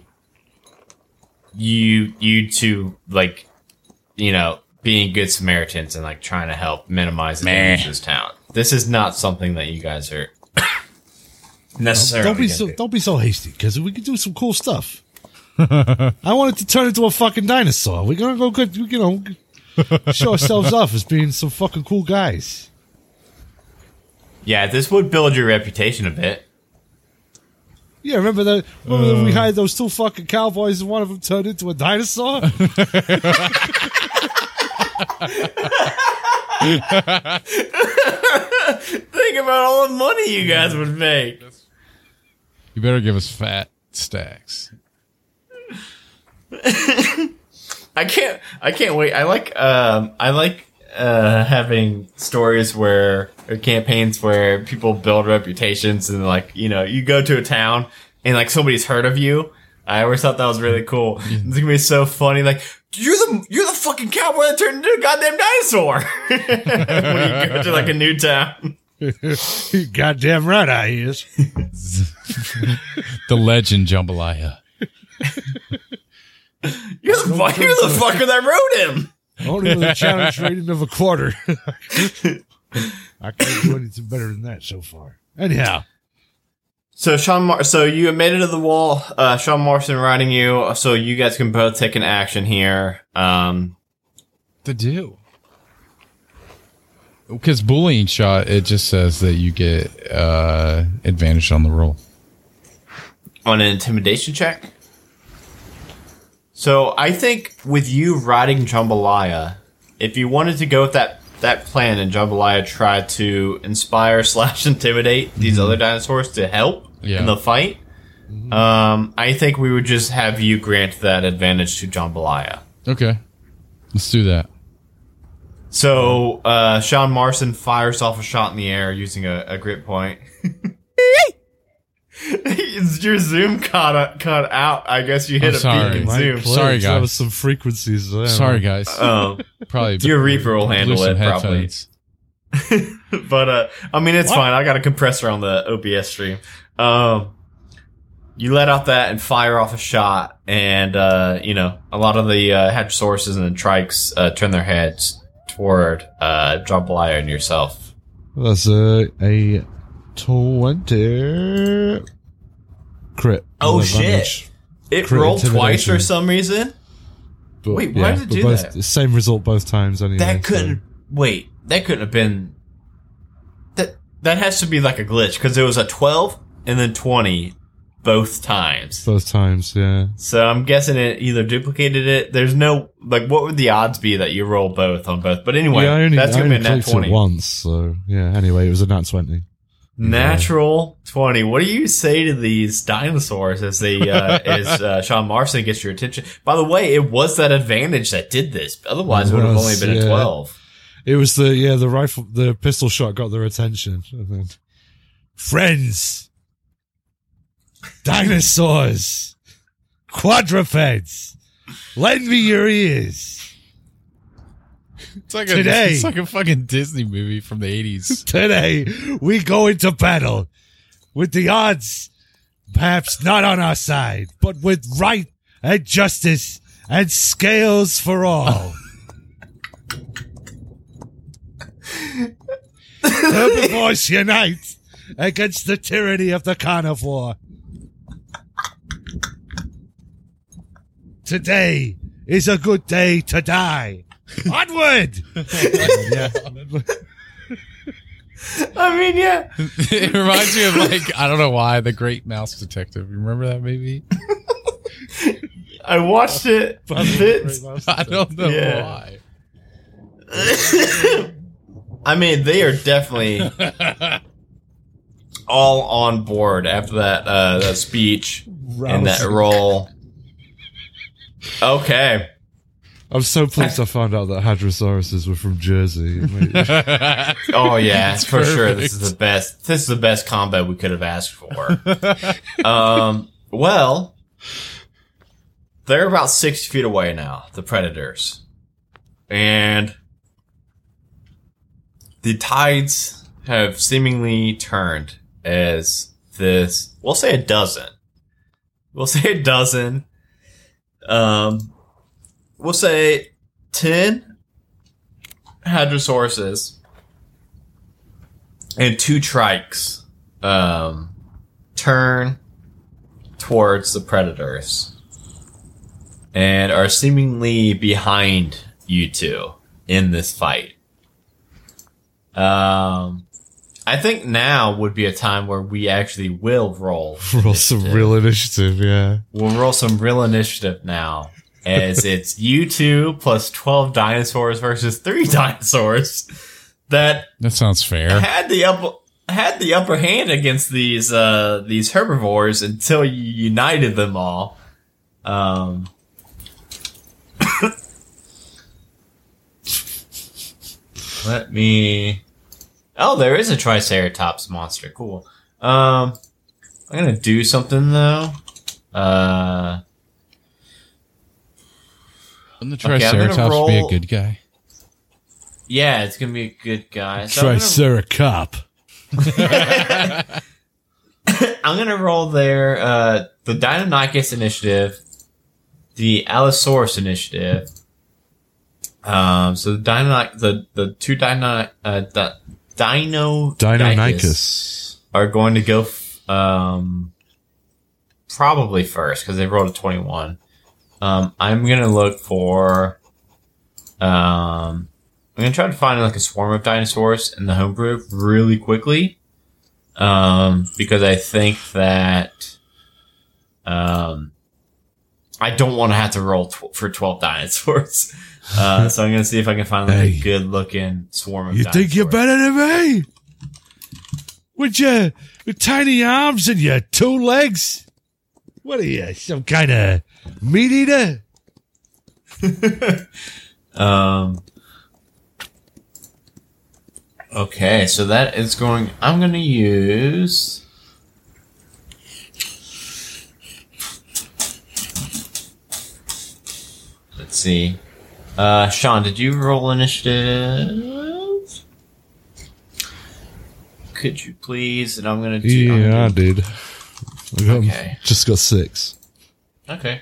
you two being good Samaritans and like trying to help minimize the damage to this town. This is not something that you guys are necessarily.
Don't be so hasty, because we can do some cool stuff. I wanted to turn into a fucking dinosaur. We're gonna go good, show ourselves off as being some fucking cool guys.
Yeah, this would build your reputation a bit.
Yeah, remember that? Remember we hired those two fucking cowboys and one of them turned into a dinosaur?
Think about all the money you guys would make.
You better give us fat stacks.
I can't wait. I like having stories or campaigns where people build reputations and you go to a town and like somebody's heard of you. I always thought that was really cool. It's gonna be so funny. Like, you're the fucking cowboy that turned into a goddamn dinosaur when you go to like a new town.
Goddamn right I is.
The legend Jambalaya.
You're the fucker that wrote him.
Only with a challenge rating of 1/4. I can't do anything better than that so far. Anyhow.
So so you made it to the wall. Sean Marston riding you, so you guys can both take an action here.
To do. Because bullying shot, it just says that you get advantage on the roll.
On an intimidation check? So I think with you riding Jambalaya, if you wanted to go with that plan and Jambalaya tried to inspire / intimidate these other dinosaurs to help in the fight, I think we would just have you grant that advantage to Jambalaya.
Okay. Let's do that.
So Sean Marston fires off a shot in the air using a grit point. Your zoom caught out. I guess you hit a peak in zoom.
Sorry, guys.
That was some frequencies.
Sorry, guys.
Probably your Reaper will handle it, probably. But I mean, it's fine. I got a compressor on the OBS stream. You let out that and fire off a shot, and a lot of the Hadrosauruses and the Trikes turn their heads toward Jambalaya and yourself.
That's a 20 crit.
Oh shit! It
crit
rolled twice for
intimidation.
some reason.
But,
Wait, why did it do that?
The same result both times. Anyway,
That couldn't have been. That has to be like a glitch because it was a 12 and then 20 both times.
Both times, yeah.
So I'm guessing it either duplicated it. There's no what would the odds be that you roll both on both? But anyway,
Yeah,
that's gonna be a nat
clicked
20
it once. So yeah. Anyway, it was a nat 20.
Natural 20. What do you say to these dinosaurs as they, as Sean Marston gets your attention? By the way, it was that advantage that did this. Otherwise, it would have only been a 12.
It was the rifle, the pistol shot got their attention. And then, friends, dinosaurs, quadrupeds, lend me your ears.
It's like
Today-
it's like a fucking Disney movie from the 80s.
Today, we go into battle with the odds perhaps not on our side, but with right and justice and scales for all. Herbivores unite against the tyranny of the carnivore. Today is a good day to die. Onward! Yeah.
I mean, yeah.
It reminds me of, like, I don't know why, The Great Mouse Detective. You remember that movie?
I watched it.
I don't know
Yeah.
why.
I mean, they are definitely all on board after that speech and that role. Okay.
I'm so pleased I found out that hadrosauruses were from Jersey.
Oh yeah, for sure.
perfect.
This is the best. This is the best combat we could have asked for. Well, they're about 60 feet away now, the predators, and the tides have seemingly turned as this. We'll say a dozen. We'll say 10 hadrosauruses and 2 trikes turn towards the predators and are seemingly behind you two in this fight. I think now would be a time where we actually will roll.
Roll some real initiative, yeah.
We'll roll some real initiative now. As it's you two plus 12 dinosaurs versus 3 dinosaurs that
sounds fair.
had the upper hand against these herbivores until you united them all. Let me. Oh, there is a Triceratops monster. Cool. I'm gonna do something though.
Wouldn't the
Okay, I'm gonna
Triceratops be a
roll-
good guy?
Yeah, it's gonna be a good guy. So I'm gonna-
Triceracop.
I'm gonna roll their the Deinonychus initiative, the Allosaurus initiative. So the two Deinonychus are going to go probably first because they rolled a 21. I'm gonna look for I'm gonna try to find like a swarm of dinosaurs in the homebrew really quickly. Because I think that I don't want to have to roll for 12 dinosaurs. So I'm going to see if I can find like a good looking swarm of
You
dinosaurs.
think you're better than me? With your tiny arms and your 2 legs? What are you, some kind of meat eater?
Okay, so that is going... I'm going to use... Let's see. Sean, did you roll initiative? Could you please? And I'm going to do...
Yeah, I did.
Okay.
Just got 6.
Okay.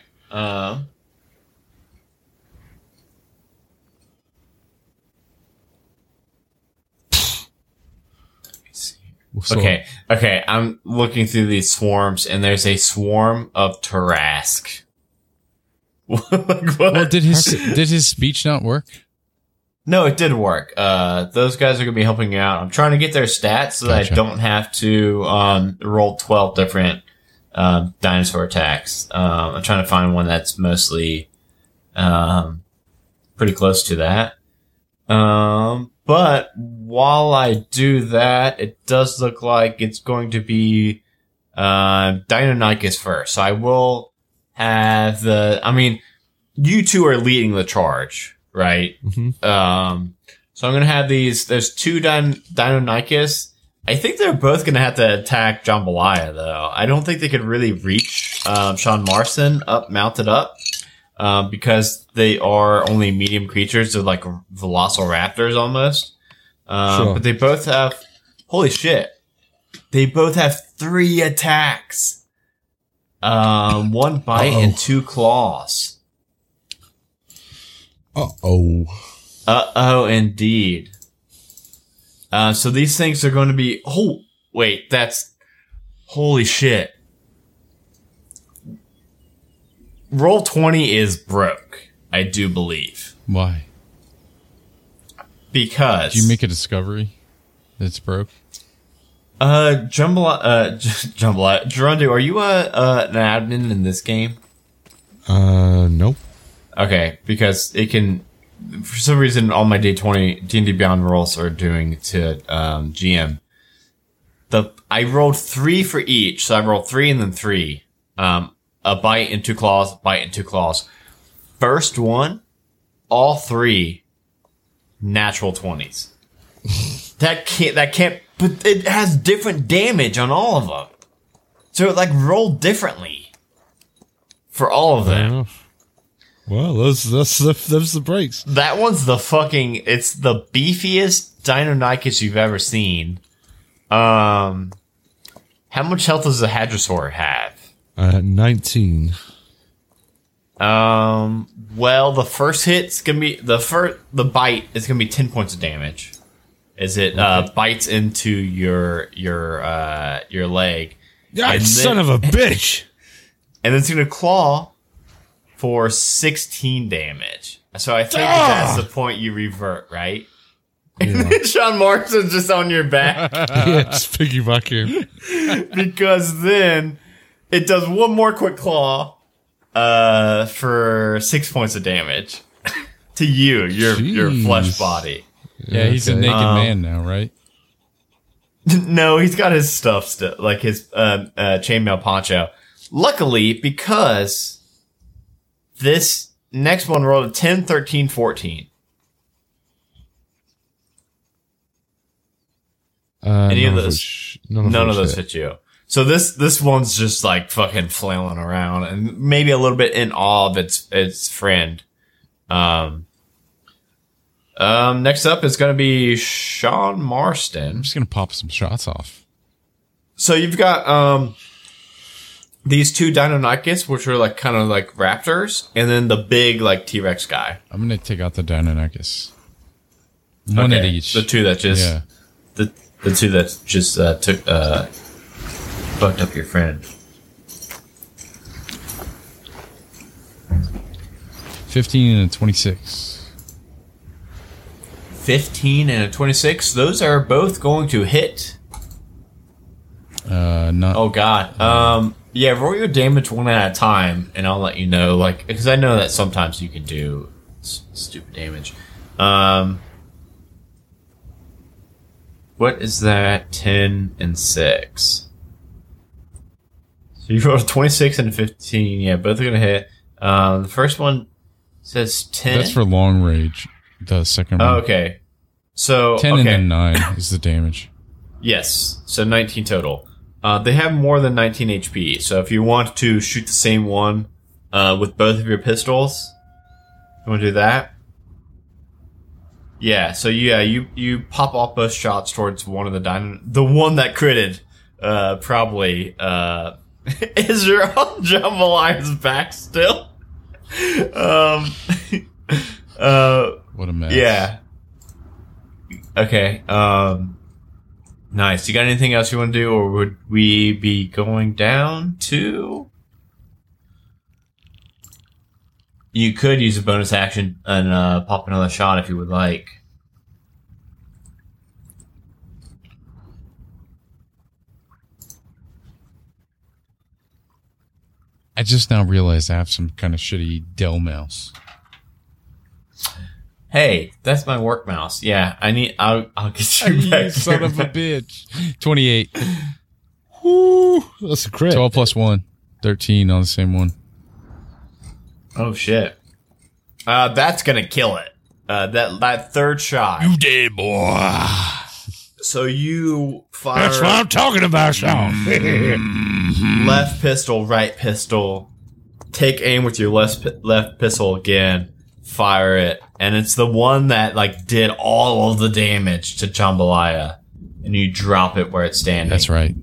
Okay. I'm looking through these swarms, and there's a swarm of Tarask. What?
Well, did his speech not work?
No, it did work. Those guys are gonna be helping you out. I'm trying to get their stats so that I don't have to roll 12 different dinosaur attacks. I'm trying to find one that's mostly pretty close to that. But while I do that, it does look like it's going to be Deinonychus first. So I will have you two are leading the charge, right?
Mm-hmm.
So I'm going to have there's two Deinonychus. I think they're both going to have to attack Jambalaya, though. I don't think they could really reach Sean Marston mounted up, because they are only medium creatures. They're like velociraptors almost.
Sure.
But they both have, holy shit, they both have 3 attacks. 1 bite and 2 claws.
Uh-oh.
Uh-oh, indeed. So these things are going to be... Oh, wait, holy shit. Roll20 is broke, I do believe.
Why?
Because...
Did you make a discovery that's broke?
Jambalaya, Gerundu, are you an admin in this game?
Nope.
Okay, because it can... For some reason, all my D20 D&D Beyond rolls are doing to GM. I rolled 3 for each, so I rolled 3 and then 3. A bite and 2 claws, bite and 2 claws. First one, all 3 natural 20s. That can't. But it has different damage on all of them, so it rolled differently for all of them.
Well, those the breaks.
That one's it's the beefiest Deinonychus you've ever seen. How much health does a Hadrosaur have?
19.
Well, the first hit's gonna be the bite is gonna be 10 points of damage. As it bites into your leg.
Yeah, son of a bitch.
And then it's gonna claw for 16 damage. So I think that's the point you revert, right?
Yeah.
Sean Marston's just on your back.
Yeah, just piggybacking.
Because then it does one more quick claw for 6 points of damage to your flesh body.
Yeah, he's a naked man now, right?
No, he's got his stuff still, like his chainmail poncho. Luckily, because this next one rolled a 10, 13, 14. Any of those? None of those fit you. So this one's just fucking flailing around and maybe a little bit in awe of its friend. Next up is going to be Sean Marston.
I'm just going to pop some shots off.
So you've got these 2 Deinonychus, which are kind of like raptors, and then the big T-Rex guy.
I'm going to take out the Deinonychus. One at each.
The 2 that just the 2 that just fucked up your friend.
15 and a 26.
15 and a 26. Those are both going to hit.
Not.
Oh god. Yeah, roll your damage one at a time, and I'll let you know. Because I know that sometimes you can do stupid damage. What is that? 10 and 6. So you rolled a 26 and a 15. Yeah, both are gonna hit. The first one says 10.
That's for long range. The second one.
Oh, okay. So
10 and then 9 is the damage.
Yes. So 19 total. They have more than 19 HP. So if you want to shoot the same one with both of your pistols, you want to do that? Yeah. So you pop off both shots towards one of the one that critted. Probably is your on Jambalaya's back still.
What a mess.
Yeah. Okay. Nice. You got anything else you want to do, or would we be going down to? You could use a bonus action and pop another shot if you would like.
I just now realized I have some kind of shitty Dell mouse.
Hey, that's my work mouse. Yeah, I'll get you
You
back.
son of a bitch. 28.
Woo, that's a crit.
12 plus 1. 13 on the same one.
Oh shit. That's gonna kill it. That third shot.
You dead, boy.
So you fire
That's what I'm talking about, Sean.
left pistol, right pistol. Take aim with your left pistol again. Fire it, and it's the one that like did all of the damage to Jambalaya, and you drop it where it's standing.
That's right.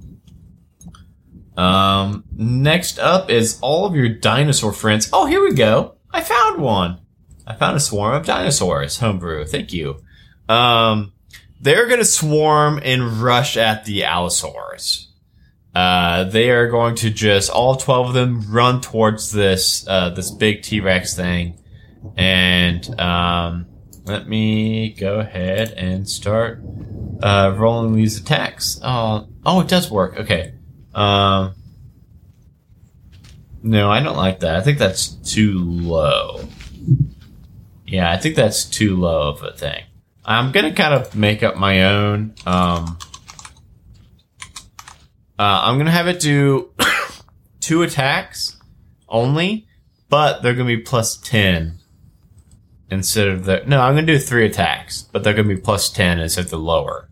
Next up is all of your dinosaur friends. Oh, here we go. I found one. I found a swarm of dinosaurs. Homebrew. Thank you. They're gonna swarm and rush at the Allosaurus. They are going to just, all 12 of them, run towards this big T-Rex thing. And, let me go ahead and start, rolling these attacks. Oh, it does work. Okay. No, I don't like that. I think that's too low. Yeah, I think that's too low of a thing. I'm gonna kind of make up my own, I'm gonna have it do 2 attacks only, but they're gonna be plus 10 instead of the. No, I'm gonna do 3 attacks, but they're gonna be plus 10 instead of the lower.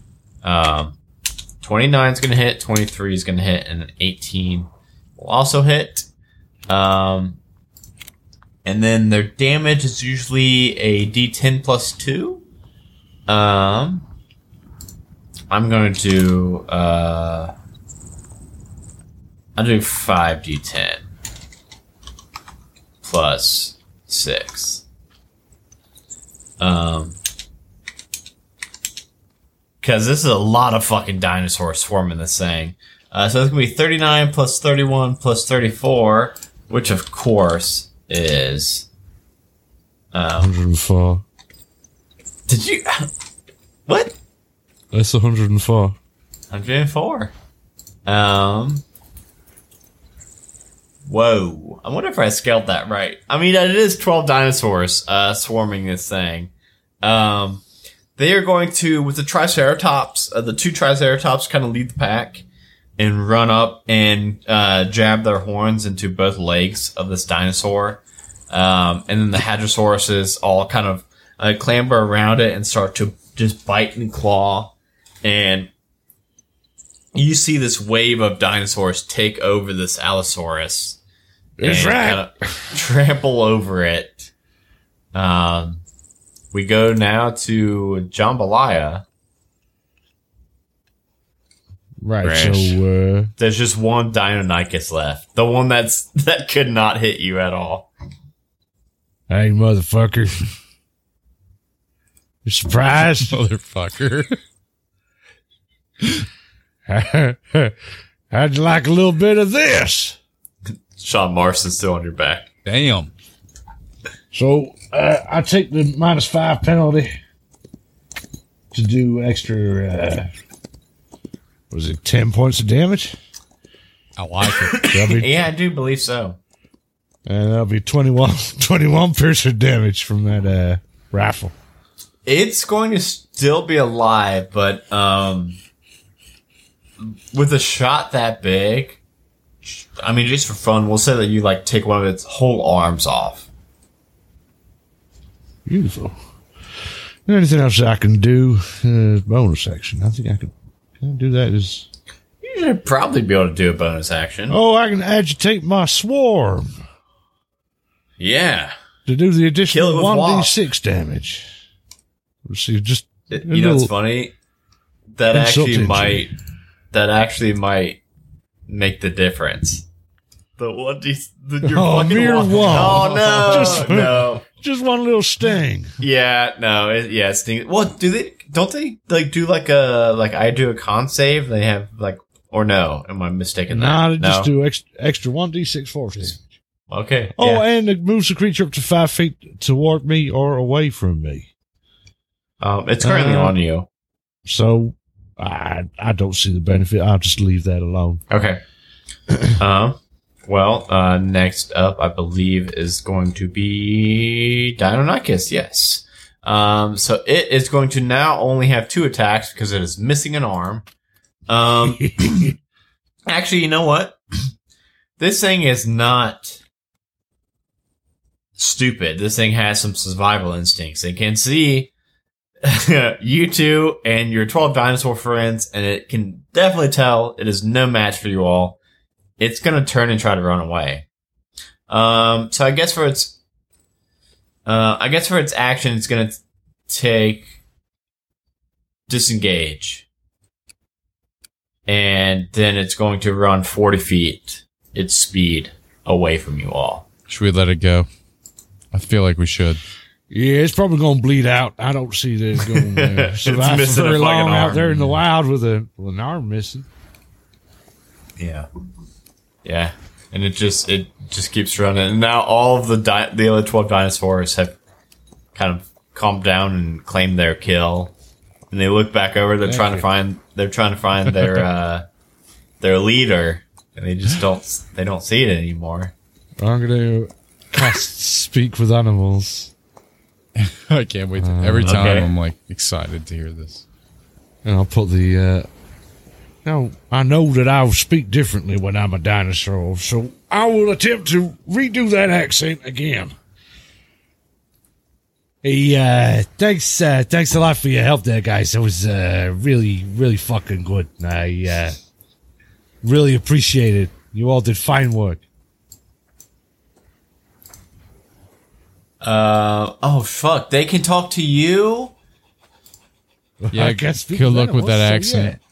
29 is gonna hit, 23 is gonna hit, and 18 will also hit. And then their damage is usually a D10 plus 2. I'm gonna do I'll do 5d10 plus 6. Because this is a lot of fucking dinosaurs swarming this thing. So it's gonna be 39 plus 31 plus 34, which of course is
104.
Did you? What?
That's 104.
104. Whoa. I wonder if I scaled that right. I mean, it is 12 dinosaurs, swarming this thing. They are going to, with the Triceratops, the 2 Triceratops kind of lead the pack and run up and, jab their horns into both legs of this dinosaur. And then the Hadrosauruses all kind of, clamber around it and start to just bite and claw. And you see this wave of dinosaurs take over this Allosaurus.
That's right.
Kind of trample over it. We go now to Jambalaya.
Right,
Rash.
so,
There's just one Deinonychus left. The one that could not hit you at all.
hey, motherfucker. You surprised?
Motherfucker.
How'd you like a little bit of this?
Sean Marston's still on your back.
Damn.
So, I take the -5 penalty to do extra, was it 10 points of damage?
I like it.
That'll be,
Yeah, I do believe so.
and that'll be 21 piercing damage from that, rifle.
It's going to still be alive, but with a shot that big, I mean, just for fun, we'll say that you like take one of its whole arms off.
Beautiful. Anything else I can do? Bonus action. I think I can do that.
You should probably be able to do a bonus action.
Oh, I can agitate my swarm
Yeah.
to do the additional
Kill it with
1d6 damage. Let's see, just
You know what's funny? That
insult
actually might make the difference. The one, your
Oh,
fucking
mere one.
Oh no,
Just-
no.
just one little sting.
Yeah, no, it stinks. Well, don't they like do like I do a con save? They have like, or no? Am I mistaken?
Nah, they
no?
just do extra 1d6 force damage.
Okay.
Oh,
yeah.
and it moves the creature up to 5 feet toward me or away from me.
It's currently on you.
So I don't see the benefit. I'll just leave that alone.
Okay. Well, next up, I believe, is going to be Deinonychus. Yes. So it is going to now only have 2 attacks because it is missing an arm. Actually, you know what? This thing is not stupid. This thing has some survival instincts. It can see you two and your 12 dinosaur friends, and it can definitely tell it is no match for you all. It's going to turn and try to run away. So I guess for its action, it's going to take disengage. And then it's going to run 40 feet its speed away from you all.
Should we let it go? I feel like we should.
Yeah, it's probably going to bleed out. I don't see that it's going to survive for
missing
very
a fucking
long out
arm.
there in the wild with an arm missing.
Yeah. Yeah. And it just keeps running. And now all of the other 12 dinosaurs have kind of calmed down and claimed their kill. And they look back over, they're trying to find their leader, and they just don't see it anymore.
I'm going to cast Speak with Animals.
I can't wait. Every time
okay.
I'm like excited to hear this.
And I'll put the, now, I know that I'll speak differently when I'm a dinosaur, so I will attempt to redo that accent again. Hey, thanks a lot for your help there, guys. That was, really, really fucking good. I, really appreciate it. You all did fine work.
Oh fuck, they can talk to you?
Yeah,
I guess
good luck with that accent.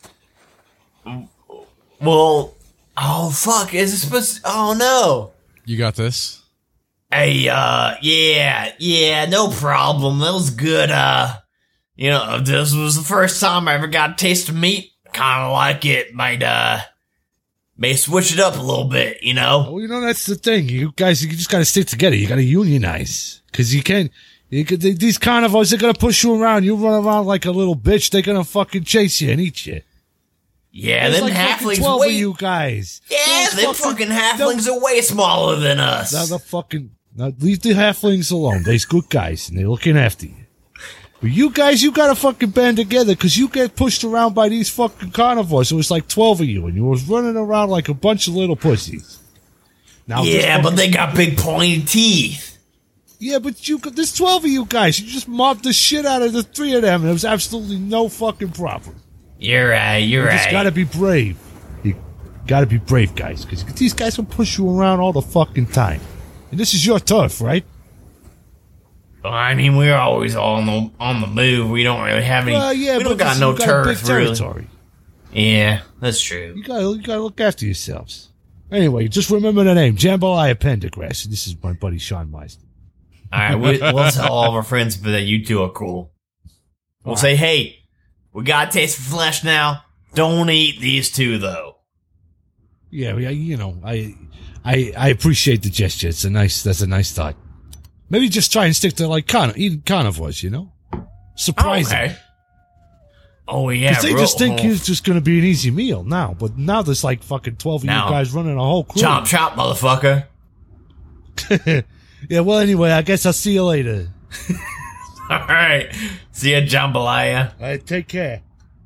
Well, oh fuck, is it supposed to, oh no.
You got this.
Hey, yeah, no problem. That was good. This was the first time I ever got a taste of meat. Kind of like it. May switch it up a little bit, you know?
Well, that's the thing. You guys, you just gotta stick together. You gotta unionize. Cause these carnivores, they're gonna push you around. You run around like a little bitch, they're gonna fucking chase you and eat you.
Yeah,
There's
them
like fucking
halflings
12
way...
of you guys.
Yeah, them fucking halflings are way smaller than us.
Now leave the halflings alone. They're good guys, and they're looking after you. But you guys, you gotta fucking band together, because you get pushed around by these fucking carnivores. It was like 12 of you, and you was running around like a bunch of little pussies. Now,
Yeah, but they got big pointy teeth.
Yeah, but there's 12 of you guys. You just mobbed the shit out of the 3 of them, and there was absolutely no fucking problem.
You're right.
You just gotta be brave. You gotta be brave, guys, because these guys will push you around all the fucking time. And this is your turf, right?
Well, I mean, we're always on the move. We don't really have any. We don't got no turf, really. Yeah, that's true.
You gotta look after yourselves. Anyway, just remember the name, Jambalaya Pendergrass. This is my buddy Sean Meisner.
All right, we'll tell all of our friends that you two are cool. We'll say, hey, we got a taste for flesh now. Don't eat these two, though.
Yeah, I appreciate the gesture. That's a nice thought. Maybe just try and stick to eating carnivores, Surprising.
Okay. Oh, yeah.
Because they just think it's just going to be an easy meal now. But now there's like fucking 12 of you guys running a whole crew.
Chomp, chomp, motherfucker.
Yeah, well, anyway, I guess I'll see you later.
All right. See ya, jambalaya.
All right, take care.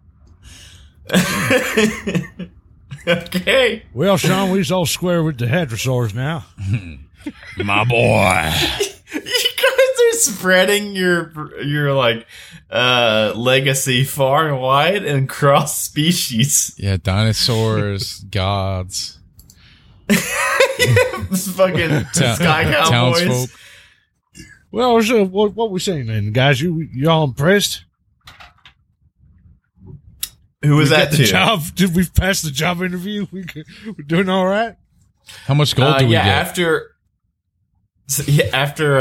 Okay.
Well, Sean, we's all square with the hadrosaurs now.
My boy.
You guys are spreading your legacy far and wide and cross species.
Yeah, dinosaurs, gods.
This fucking sky cowboys.
Townsfolk.
Well, so what we saying then, guys? You all impressed?
Who was that
the
to?
job? Did we pass the job interview? We're doing all right.
How much gold do we get?
After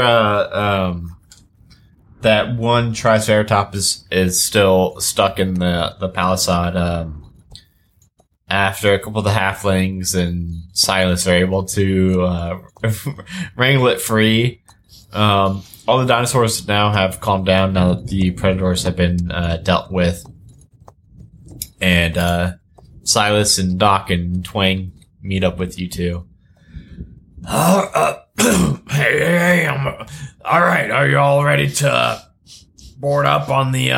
that one Triceratops is still stuck in the palisade. After a couple of the halflings and Silas are able to wrangle it free, all the dinosaurs now have calmed down now that the predators have been dealt with. And Silas and Doc and Twang meet up with you two. Hey, all right. Are you all ready to
board up on the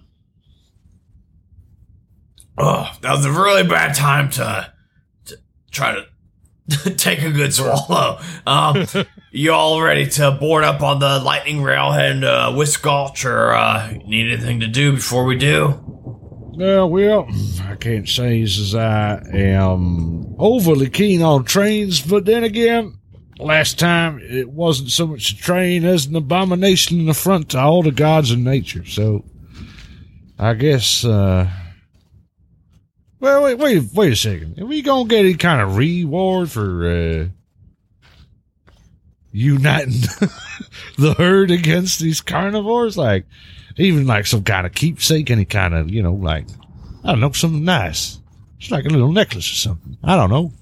Oh, that was a really bad time to try to take a good swallow. You all ready to board up on the lightning railhead and Whisk Gulch, or need anything to do before we do?
Well, I can't say as I am overly keen on trains, but then again, last time it wasn't so much a train as an abomination in affront to all the gods of nature. So, I guess, well, wait a second. Are we gonna get any kind of reward for, uniting the herd against these carnivores? Like, even like some kind of keepsake, any kind of, like, I don't know, something nice. Just like a little necklace or something. I don't know.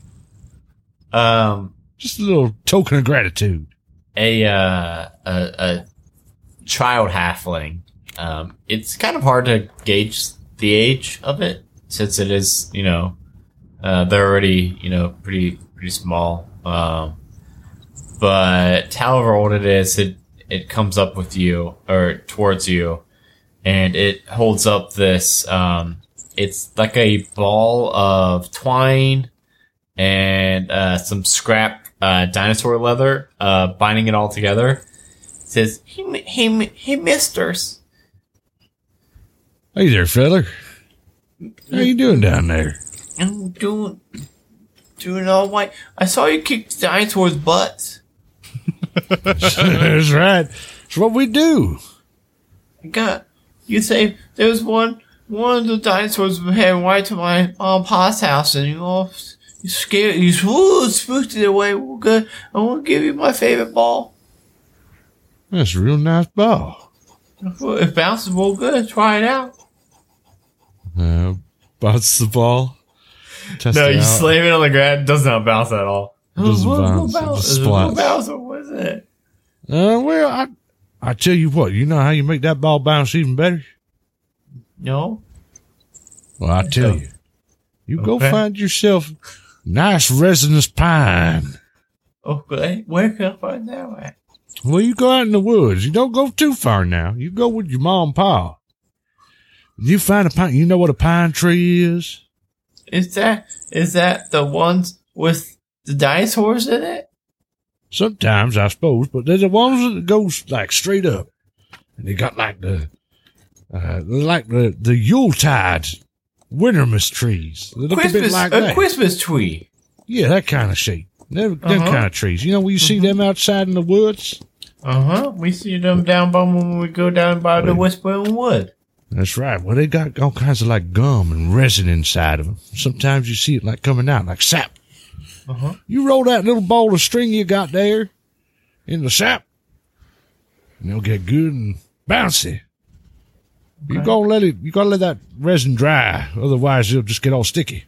Just a little token of gratitude.
A child halfling. It's kind of hard to gauge the age of it, since it is, they're already, pretty small. But however old it is, it comes up with you, or towards you, and it holds up this, it's like a ball of twine and some scrap dinosaur leather, binding it all together. It says, hey, misters.
Hey there, feller. How you doing down there?
I'm doing all right. I saw you kick the dinosaurs' butts.
That's right. It's what we do.
You say there was one of the dinosaurs heading right to my pa's house, and you scared, you spooked it away. Well, good. I want to give you my favorite ball.
That's a real nice ball.
It bounces real good. Try it out.
Bounce the ball. Test
No,
it
you
out.
slam it on the ground. It does not bounce at all.
It doesn't bounce. It just splats.
What is it?
Well, I tell you what. You know how you make that ball bounce even better?
No.
Well, I tell you. You go
Okay.
find yourself nice resinous pine.
Okay. Where can I find that at?
Well, you go out in the woods. You don't go too far now. You go with your mom and pa. You find a pine. You know what a pine tree is?
Is that the ones with the dinosaurs in it?
Sometimes, I suppose, but they're the ones that goes like straight up, and they got like the Yuletide wintermas trees. They look a bit like that.
Christmas tree.
Yeah, that kind of shape. Them kind of trees. You know, when you see them outside in the woods.
We see them down by when we go down by the Whispering Wood.
That's right. Well, they got all kinds of like gum and resin inside of them. Sometimes you see it like coming out like sap. You roll that little ball of string you got there in the sap, and it'll get good and bouncy. Okay. You gotta let that resin dry, otherwise it'll just get all sticky.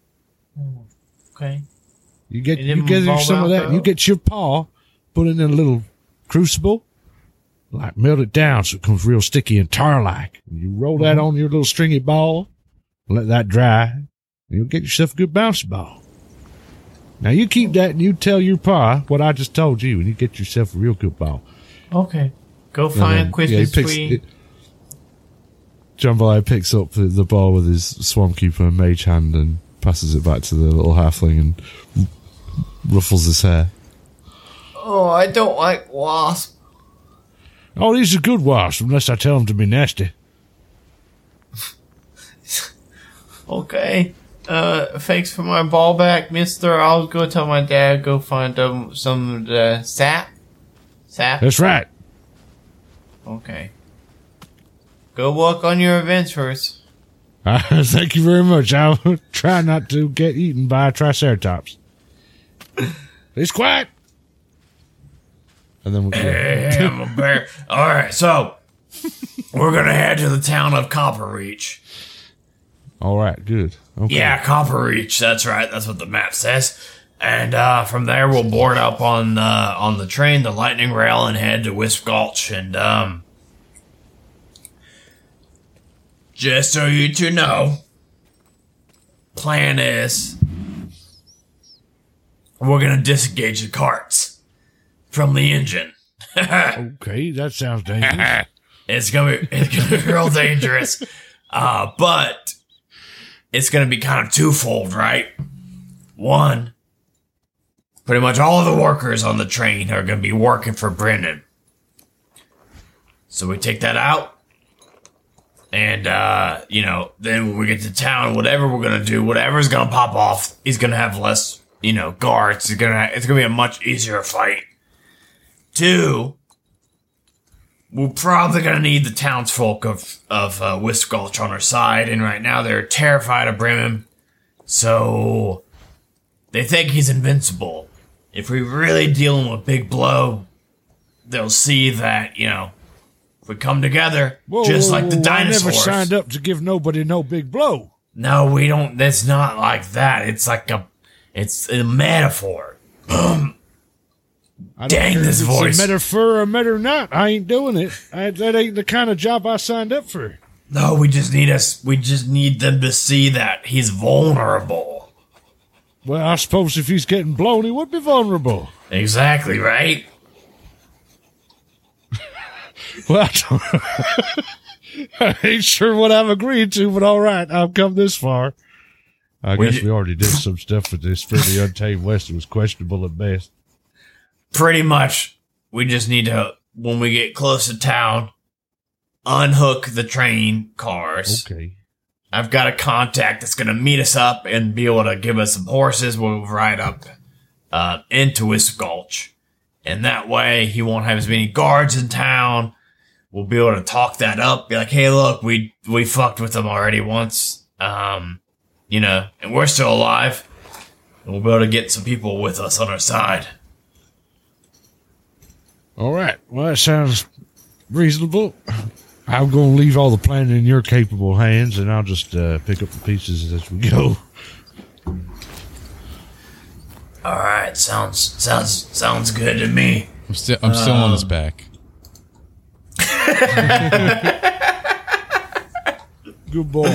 Okay.
You get some of that, and you get your paw, put it in a little crucible, like melt it down so it comes real sticky and tar-like. You roll that on your little stringy ball, let that dry, and you'll get yourself a good bouncy ball. Now you keep that and you tell your pa what I just told you, and you get yourself a real good ball.
Okay. Go find Christmas tree.
Jambalaya picks up the ball with his Swarmkeeper mage hand and passes it back to the little halfling and ruffles his hair.
Oh, I don't like wasps.
Oh, these are good wasps, unless I tell them to be nasty.
Okay. Thanks for my ball back, mister. I'll go tell my dad, go find some of the sap. Sap?
That's right.
Okay. Go work on your adventures.
Thank you very much. I'll try not to get eaten by a triceratops. It's quiet. And then we'll go.
Hey, I'm a bear. All right, so we're gonna head to the town of Copperreach.
All right, good. Okay.
Yeah, Copperreach. That's right. That's what the map says. And from there, we'll board up on the train, the lightning rail, and head to Wisp Gulch. And just so you two know, plan is we're gonna disengage the carts from the engine.
Okay, that sounds dangerous.
It's gonna be real dangerous. But it's gonna be kind of twofold, right? One, pretty much all of the workers on the train are gonna be working for Brennan. So we take that out. And, then when we get to town, whatever we're gonna do, whatever's gonna pop off, he's gonna have less, guards. It's gonna be a much easier fight. Two, we're probably gonna need the townsfolk of Wisp Gulch on our side, and right now they're terrified of Bremen. So, they think he's invincible. If we really deal him a big blow, they'll see that, we come together, just like the dinosaurs.
I never signed up to give nobody no big blow.
No, we don't. That's not like that. It's it's a metaphor. Dang, this voice.
A metaphor or meta not. I ain't doing it. That ain't the kind of job I signed up for.
No, we just need them to see that he's vulnerable.
Well, I suppose if he's getting blown, he would be vulnerable.
Exactly, right?
Well, I ain't sure what I've agreed to, but all right, I've come this far. I guess we already did some stuff with this for the Untamed West. It was questionable at best.
Pretty much, we just need to, when we get close to town, unhook the train cars.
Okay.
I've got a contact that's going to meet us up and be able to give us some horses. We'll ride up into Wisp Gulch. And that way, he won't have as many guards in town. We'll be able to talk that up. Be like, hey, look, we fucked with them already once. And we're still alive. And we'll be able to get some people with us on our side.
All right. Well, that sounds reasonable. I'm going to leave all the planning in your capable hands, and I'll just pick up the pieces as we go.
All right. Sounds good to me.
I'm still on his back.
Good boy.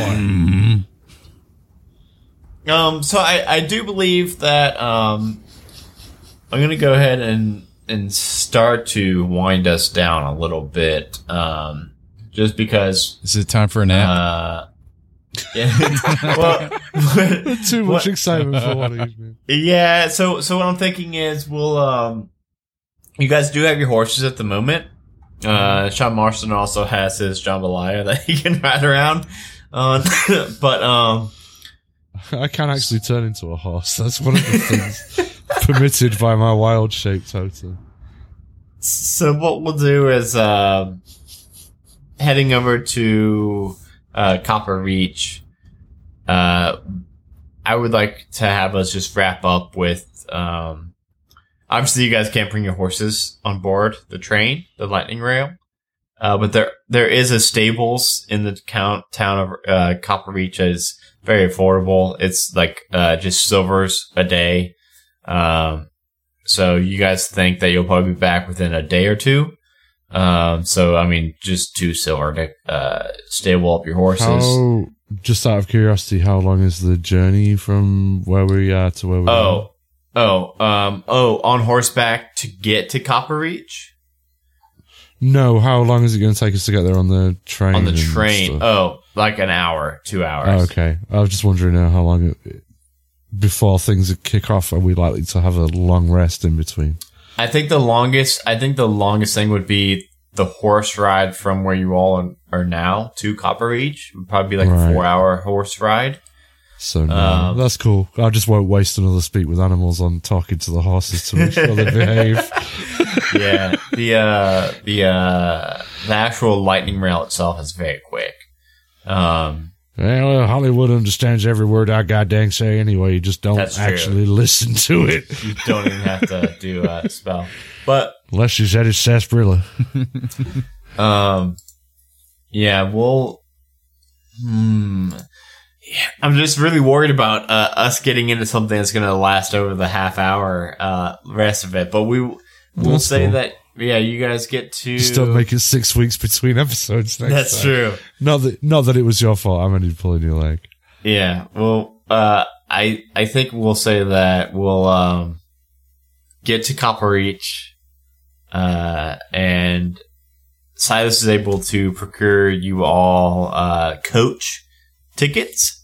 So I do believe that I'm gonna go ahead and start to wind us down a little bit. Just because
Is it time for a nap?
yeah.
Too much excitement for one of these, man.
Yeah, so what I'm thinking is we'll you guys do have your horses at the moment. Sean Marston also has his jambalaya that he can ride around on. But
I can actually turn into a horse. That's one of the things permitted by my wild shape totem.
So what we'll do is heading over to Copper Reach. I would like to have us just wrap up with obviously you guys can't bring your horses on board the train, the lightning rail. But there is a stables in the town of Copper Reach that is very affordable. It's like just silvers a day. So you guys think that you'll probably be back within a day or two. So I mean, just 2 silver to stable up your horses.
Just out of curiosity, how long is the journey from where we are to where we are?
On horseback to get to Copper Reach?
No, how long is it going to take us to get there on the train?
On the train. Like an hour, 2 hours.
Oh, okay. I was just wondering how long before things kick off, are we likely to have a long rest in between?
I think the longest thing would be the horse ride from where you all are now to Copper Reach. Would probably be like a 4-hour horse ride. So
no, that's cool. I just won't waste another speak with animals on talking to the horses to make sure they behave.
Yeah, the actual lightning rail itself is very quick.
Well, Hollywood understands every word I goddamn say anyway. You just don't actually listen to it.
You don't even have to do a spell. But
unless she said it's sarsaparilla.
Yeah, we'll. Yeah, I'm just really worried about us getting into something that's going to last over the half hour rest of it. But we'll say cool. That you guys get to
just don't make it 6 weeks between episodes.
That's time. True.
Not that it was your fault. I'm only pulling your leg.
Yeah. Well, I think we'll say that we'll get to Copper Reach, and Silas is able to procure you all coach tickets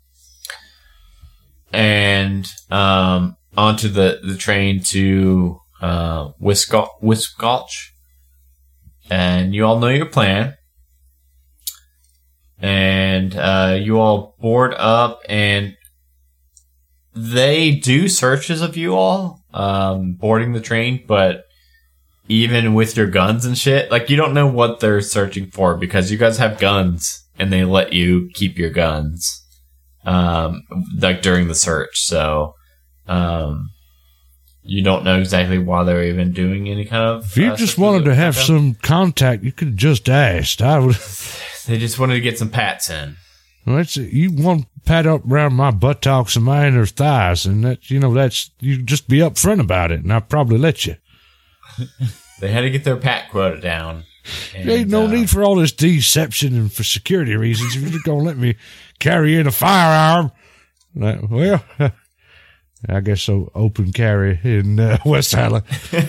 and onto the train to Wiscotch. And you all know your plan. And you all board up, and they do searches of you all boarding the train, but even with your guns and shit, like, you don't know what they're searching for because you guys have guns and they let you keep your guns like during the search. So you don't know exactly why they're even doing any kind of
if you just wanted to have some contact, you could have just asked. I would.
They just wanted to get some pats in.
Well, you want to pat up around my buttocks and my inner thighs, and that's you just be upfront about it, and I'll probably let you.
They had to get their pat quota down. And,
there ain't no need for all this deception and for security reasons. If you're just gonna let me carry in a firearm, well, I guess so. Open carry in West Island.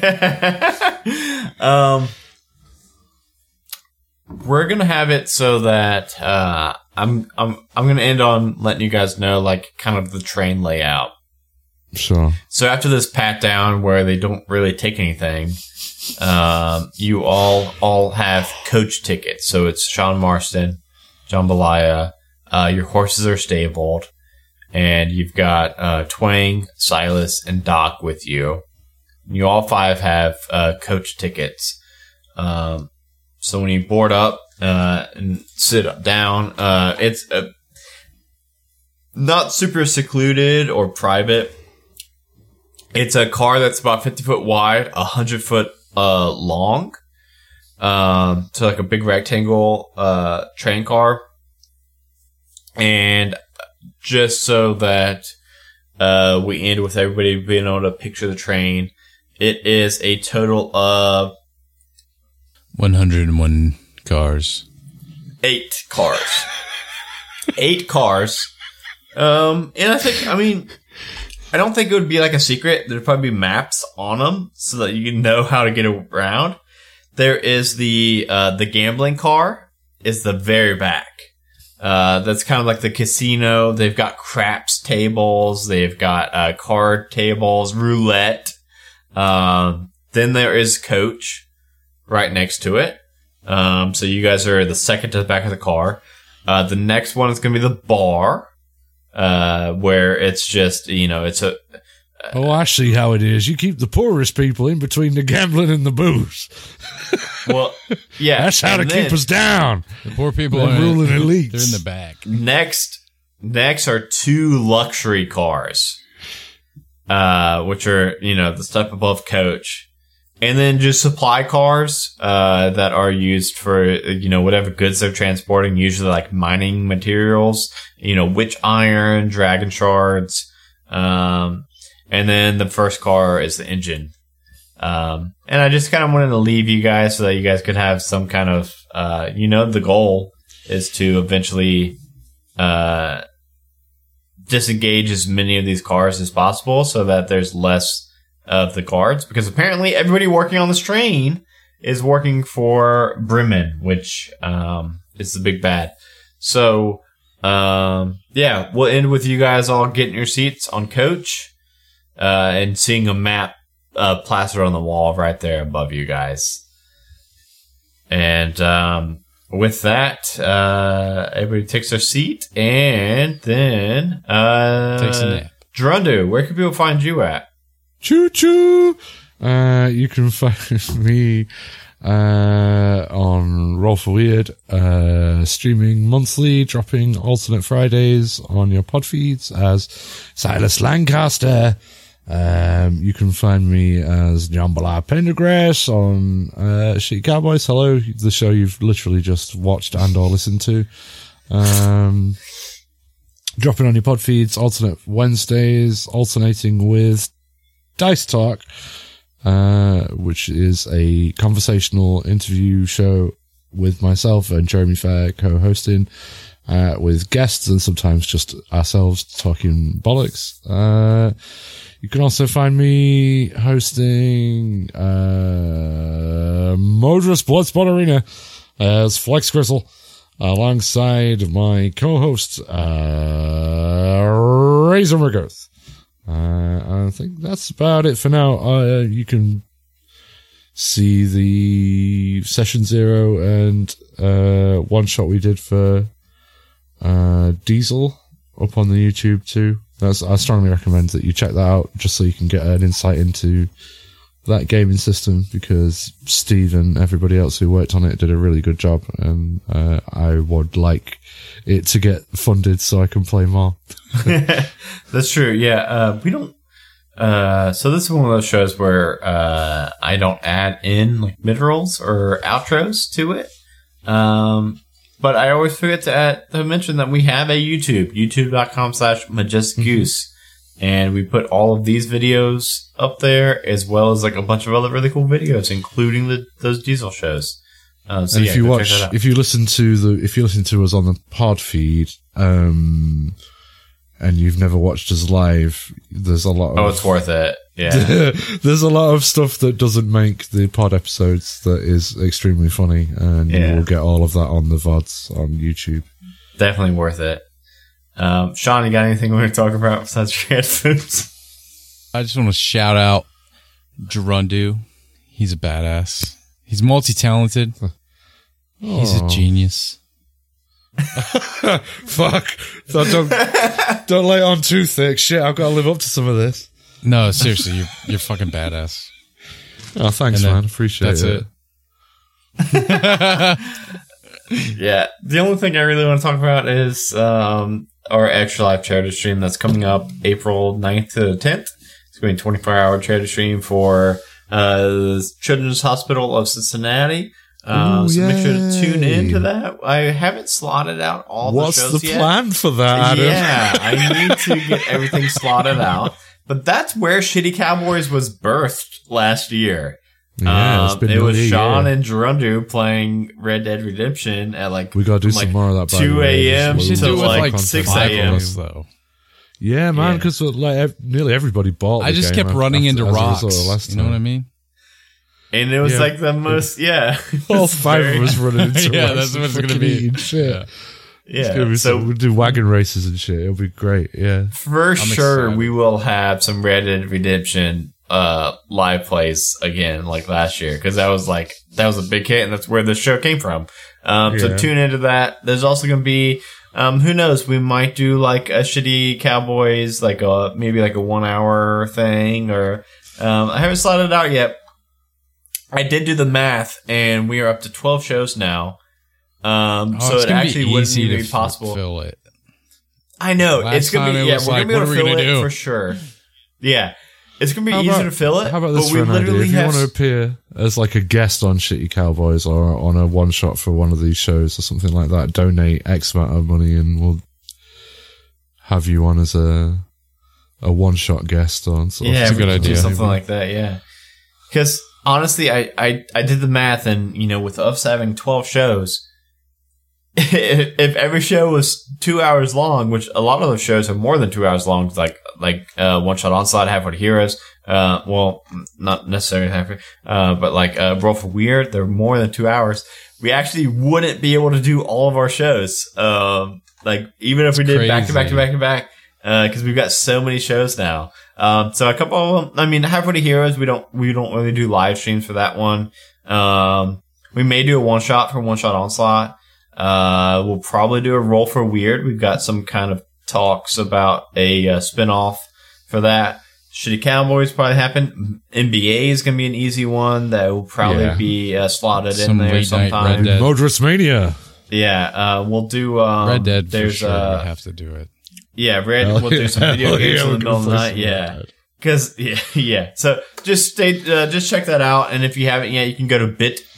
We're gonna have it so that I'm gonna end on letting you guys know, like, kind of the train layout. So after this pat down where they don't really take anything, you all have coach tickets. So it's Sean Marston, Jambalaya. Your horses are stabled, and you've got Twang, Silas, and Doc with you. You all 5 have coach tickets. So when you board up and sit down, it's not super secluded or private. It's a car that's about 50 foot wide, 100 foot long. So like a big rectangle train car. And just so that we end with everybody being able to picture the train, it is a total of
101 cars.
8 cars. 8 cars. And I don't think it would be like a secret. There'd probably be maps on them so that you can know how to get around. There is the gambling car is the very back. That's kind of like the casino. They've got craps tables. They've got card tables, roulette. Then there is coach right next to it. So you guys are the second to the back of the car. The next one is going to be the bar. Where it's just, it's a...
oh, I see how it is. You keep the poorest people in between the gambling and the booze.
Well, yeah.
That's how to keep us down.
The poor people
are ruling elites.
They're in the back.
Next are 2 luxury cars, which are, the step above coach. And then just supply cars that are used for, whatever goods they're transporting, usually like mining materials, witch iron, dragon shards. And then the first car is the engine. And I just kind of wanted to leave you guys so that you guys could have some kind of, the goal is to eventually disengage as many of these cars as possible so that there's less of the guards, because apparently everybody working on this train is working for Bremen, which is the big bad. So we'll end with you guys all getting your seats on coach and seeing a map plastered on the wall right there above you guys. And with that, everybody takes their seat, and then
takes a nap.
Drundu, where can people find you at?
Choo choo! You can find me on Roll for Weird, streaming monthly, dropping alternate Fridays on your pod feeds as Silas Lancaster. You can find me as Jambalaya Pendergrass on Sheet Cowboys. Hello, the show you've literally just watched and or listened to. Dropping on your pod feeds, alternate Wednesdays, alternating with Dice Talk, which is a conversational interview show with myself and Jeremy Fair co-hosting, with guests and sometimes just ourselves talking bollocks. You can also find me hosting Modrus Bloodsport Arena as Flex Crystal, alongside my co-host, Razor McGirth. I think that's about it for now. You can see the Session 0 and one shot we did for Diesel up on the YouTube too. I strongly recommend that you check that out just so you can get an insight into that gaming system, because Steve and everybody else who worked on it did a really good job, and I would like it to get funded so I can play more.
That's true. Yeah, we don't. So this is one of those shows where I don't add in like mid-rolls or outros to it. But I always forget to mention that we have a youtube.com/majesticgoose. And we put all of these videos up there, as well as like a bunch of other really cool videos, including those Diesel shows. So
and if you listen to us on the pod feed, and you've never watched us live, there's a lot of...
it's worth it. Yeah.
There's a lot of stuff that doesn't make the pod episodes that is extremely funny, and you will get all of that on the VODs on YouTube.
Definitely worth it. Sean, you got anything we want to talk about besides cat foods?
I just want to shout out Gerundu. He's a badass. He's multi-talented. He's a genius.
Fuck. Don't lay it on too thick. Shit, I've got to live up to some of this.
No, seriously, you're fucking badass.
Oh, thanks, man. Appreciate it.
That's it.
Yeah. The only thing I really want to talk about is our Extra Life charity stream that's coming up April 9th to the 10th. It's going to be a 24-hour charity stream for the Children's Hospital of Cincinnati. So make sure to tune into that. I haven't slotted out all the shows yet.
What's the plan for that, Adam?
Yeah, I need to get everything slotted out. But that's where Shitty Cowboys was birthed last year.
Yeah,
it was Sean and Gerundu playing Red Dead Redemption at
we gotta do some more of that.
2 a.m. to like 6 a.m.
though.
Yeah, man, because nearly everybody bought.
I just kept running into rocks. You know what I mean?
And it was like the most,
all five of us running into rocks.
That's what it's gonna be.
Shit.
Yeah,
so we'll do wagon races and shit. It'll be great. Yeah,
for sure. We will have some Red Dead Redemption live plays again, like last year, because that was a big hit, and that's where the show came from. So tune into that. There's also going to be, who knows, we might do like a Shitty Cowboys, maybe like a 1 hour thing, or I haven't slotted it out yet. I did do the math, and we are up to 12 shows now. So it actually wouldn't even be possible.
Fill it.
I know. It's going to be, we're going to be able to fill it for sure. Yeah. It's going to be easy to fill it.
How about this for an idea? If you want to appear as like a guest on Shitty Cowboys or on a one shot for one of these shows or something like that, donate X amount of money and we'll have you on as a one shot guest on. So
yeah, it's a good idea. Something like that, yeah. Because honestly, I did the math, and with us having 12 shows, if every show was 2 hours long, which a lot of those shows are more than 2 hours long, like One Shot Onslaught, Halfway to Heroes, well, not necessarily halfway, but like Roll for Weird, they're more than 2 hours. We actually wouldn't be able to do all of our shows, like even if we did back to back to back to back, because we've got so many shows now. So a couple of them, I mean, Halfway to Heroes, we don't really do live streams for that one. We may do a one shot for One Shot Onslaught. We'll probably do a Roll for Weird. We've got some kind of talks about a spin-off for that. Shitty Cowboys probably happen. NBA is going to be an easy one that will probably be slotted in there sometime.
Modrus Mania.
Yeah, we'll do
Red Dead. There's we have to do it.
Yeah, we'll do some video games in the middle of the night. Yeah. Because, yeah. So just just check that out. And if you haven't yet, you can go to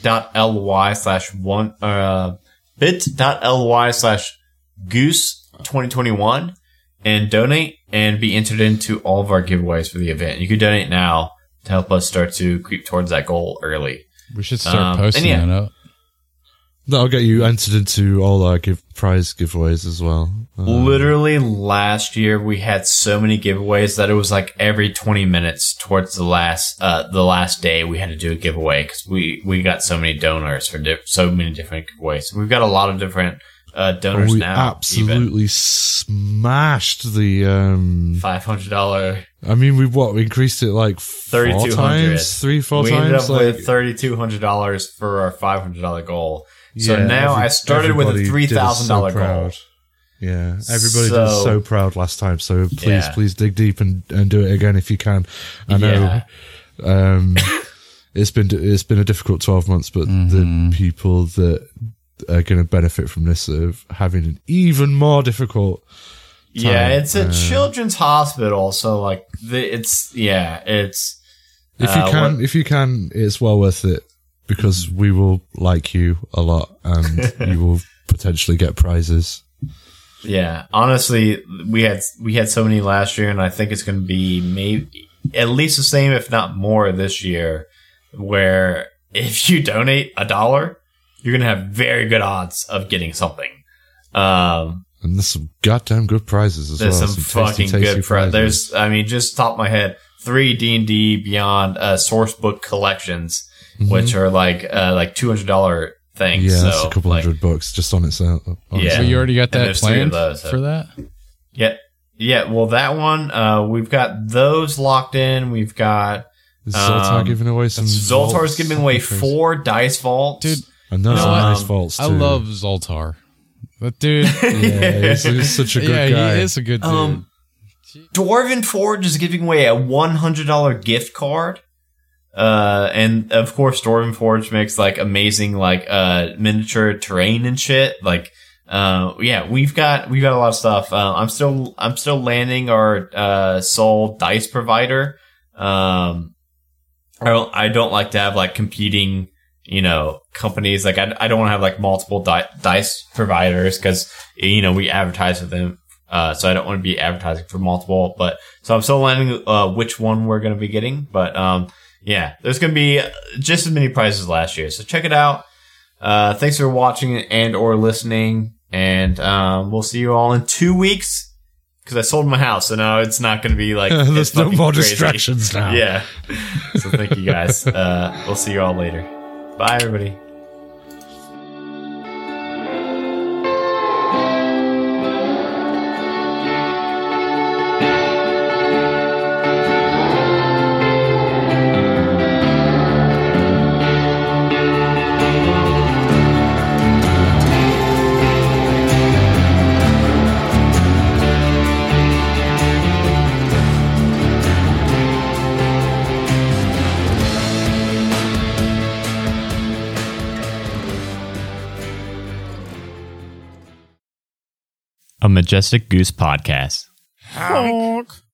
bit.ly/goose2021 and donate and be entered into all of our giveaways for the event. You can donate now to help us start to creep towards that goal early.
We should start posting that up.
That'll get you entered into all our prize giveaways as well.
Literally last year we had so many giveaways that it was like every 20 minutes towards the last day we had to do a giveaway because we got so many donors for so many different giveaways. We've got a lot of different donors
we
now.
Absolutely smashed the
$500.
I mean, we increased it like 4 times, 4
we
times.
ended up
like,
with $3,200 for our $500 goal. So
yeah,
now I started with a $3,000 goal.
Yeah, everybody did so proud last time. So please dig deep and do it again if you can. I know it's been a difficult 12 months, but the people that are going to benefit from this are having an even more difficult time.
Yeah, it's a children's hospital, so like if
you can, it's well worth it because we will like you a lot and you will potentially get prizes.
Yeah, honestly, we had so many last year, and I think it's going to be maybe at least the same, if not more, this year. Where if you donate $1, you're going to have very good odds of getting something.
And there's some goddamn good prizes as well.
There's some fucking good prizes. There's, I mean, just top of my head, 3 D&D Beyond source book collections, which are like $200 things.
Yeah,
so,
that's a couple $100 just on its own.
Yeah.
So you already got that planned for that?
Yeah. Well, that one, we've got those locked in. We've got
Is Zoltar giving away some
Zoltar's giving away 4 dice vaults.
Dude,
and those are nice vaults too.
I love Zoltar. That dude,
he's such a good guy.
He is a good dude.
Dwarven Forge is giving away a $100 gift card. And of course, Dwarven Forge makes like amazing, like, miniature terrain and shit. Like, we've got a lot of stuff. I'm still landing our, Soul dice provider. I don't like to have like competing, companies. Like I don't want to have like multiple dice providers because, we advertise with them. So I don't want to be advertising for multiple, but so I'm still landing, which one we're going to be getting. But, there's going to be just as many prizes as last year. So check it out. Thanks for watching and or listening. And, we'll see you all in 2 weeks. Because I sold my house, so now it's not going to be like
there's no more
crazy
distractions now.
Yeah. So thank you guys. We'll see you all later. Bye, everybody. A Majestic Goose Podcast.
Honk.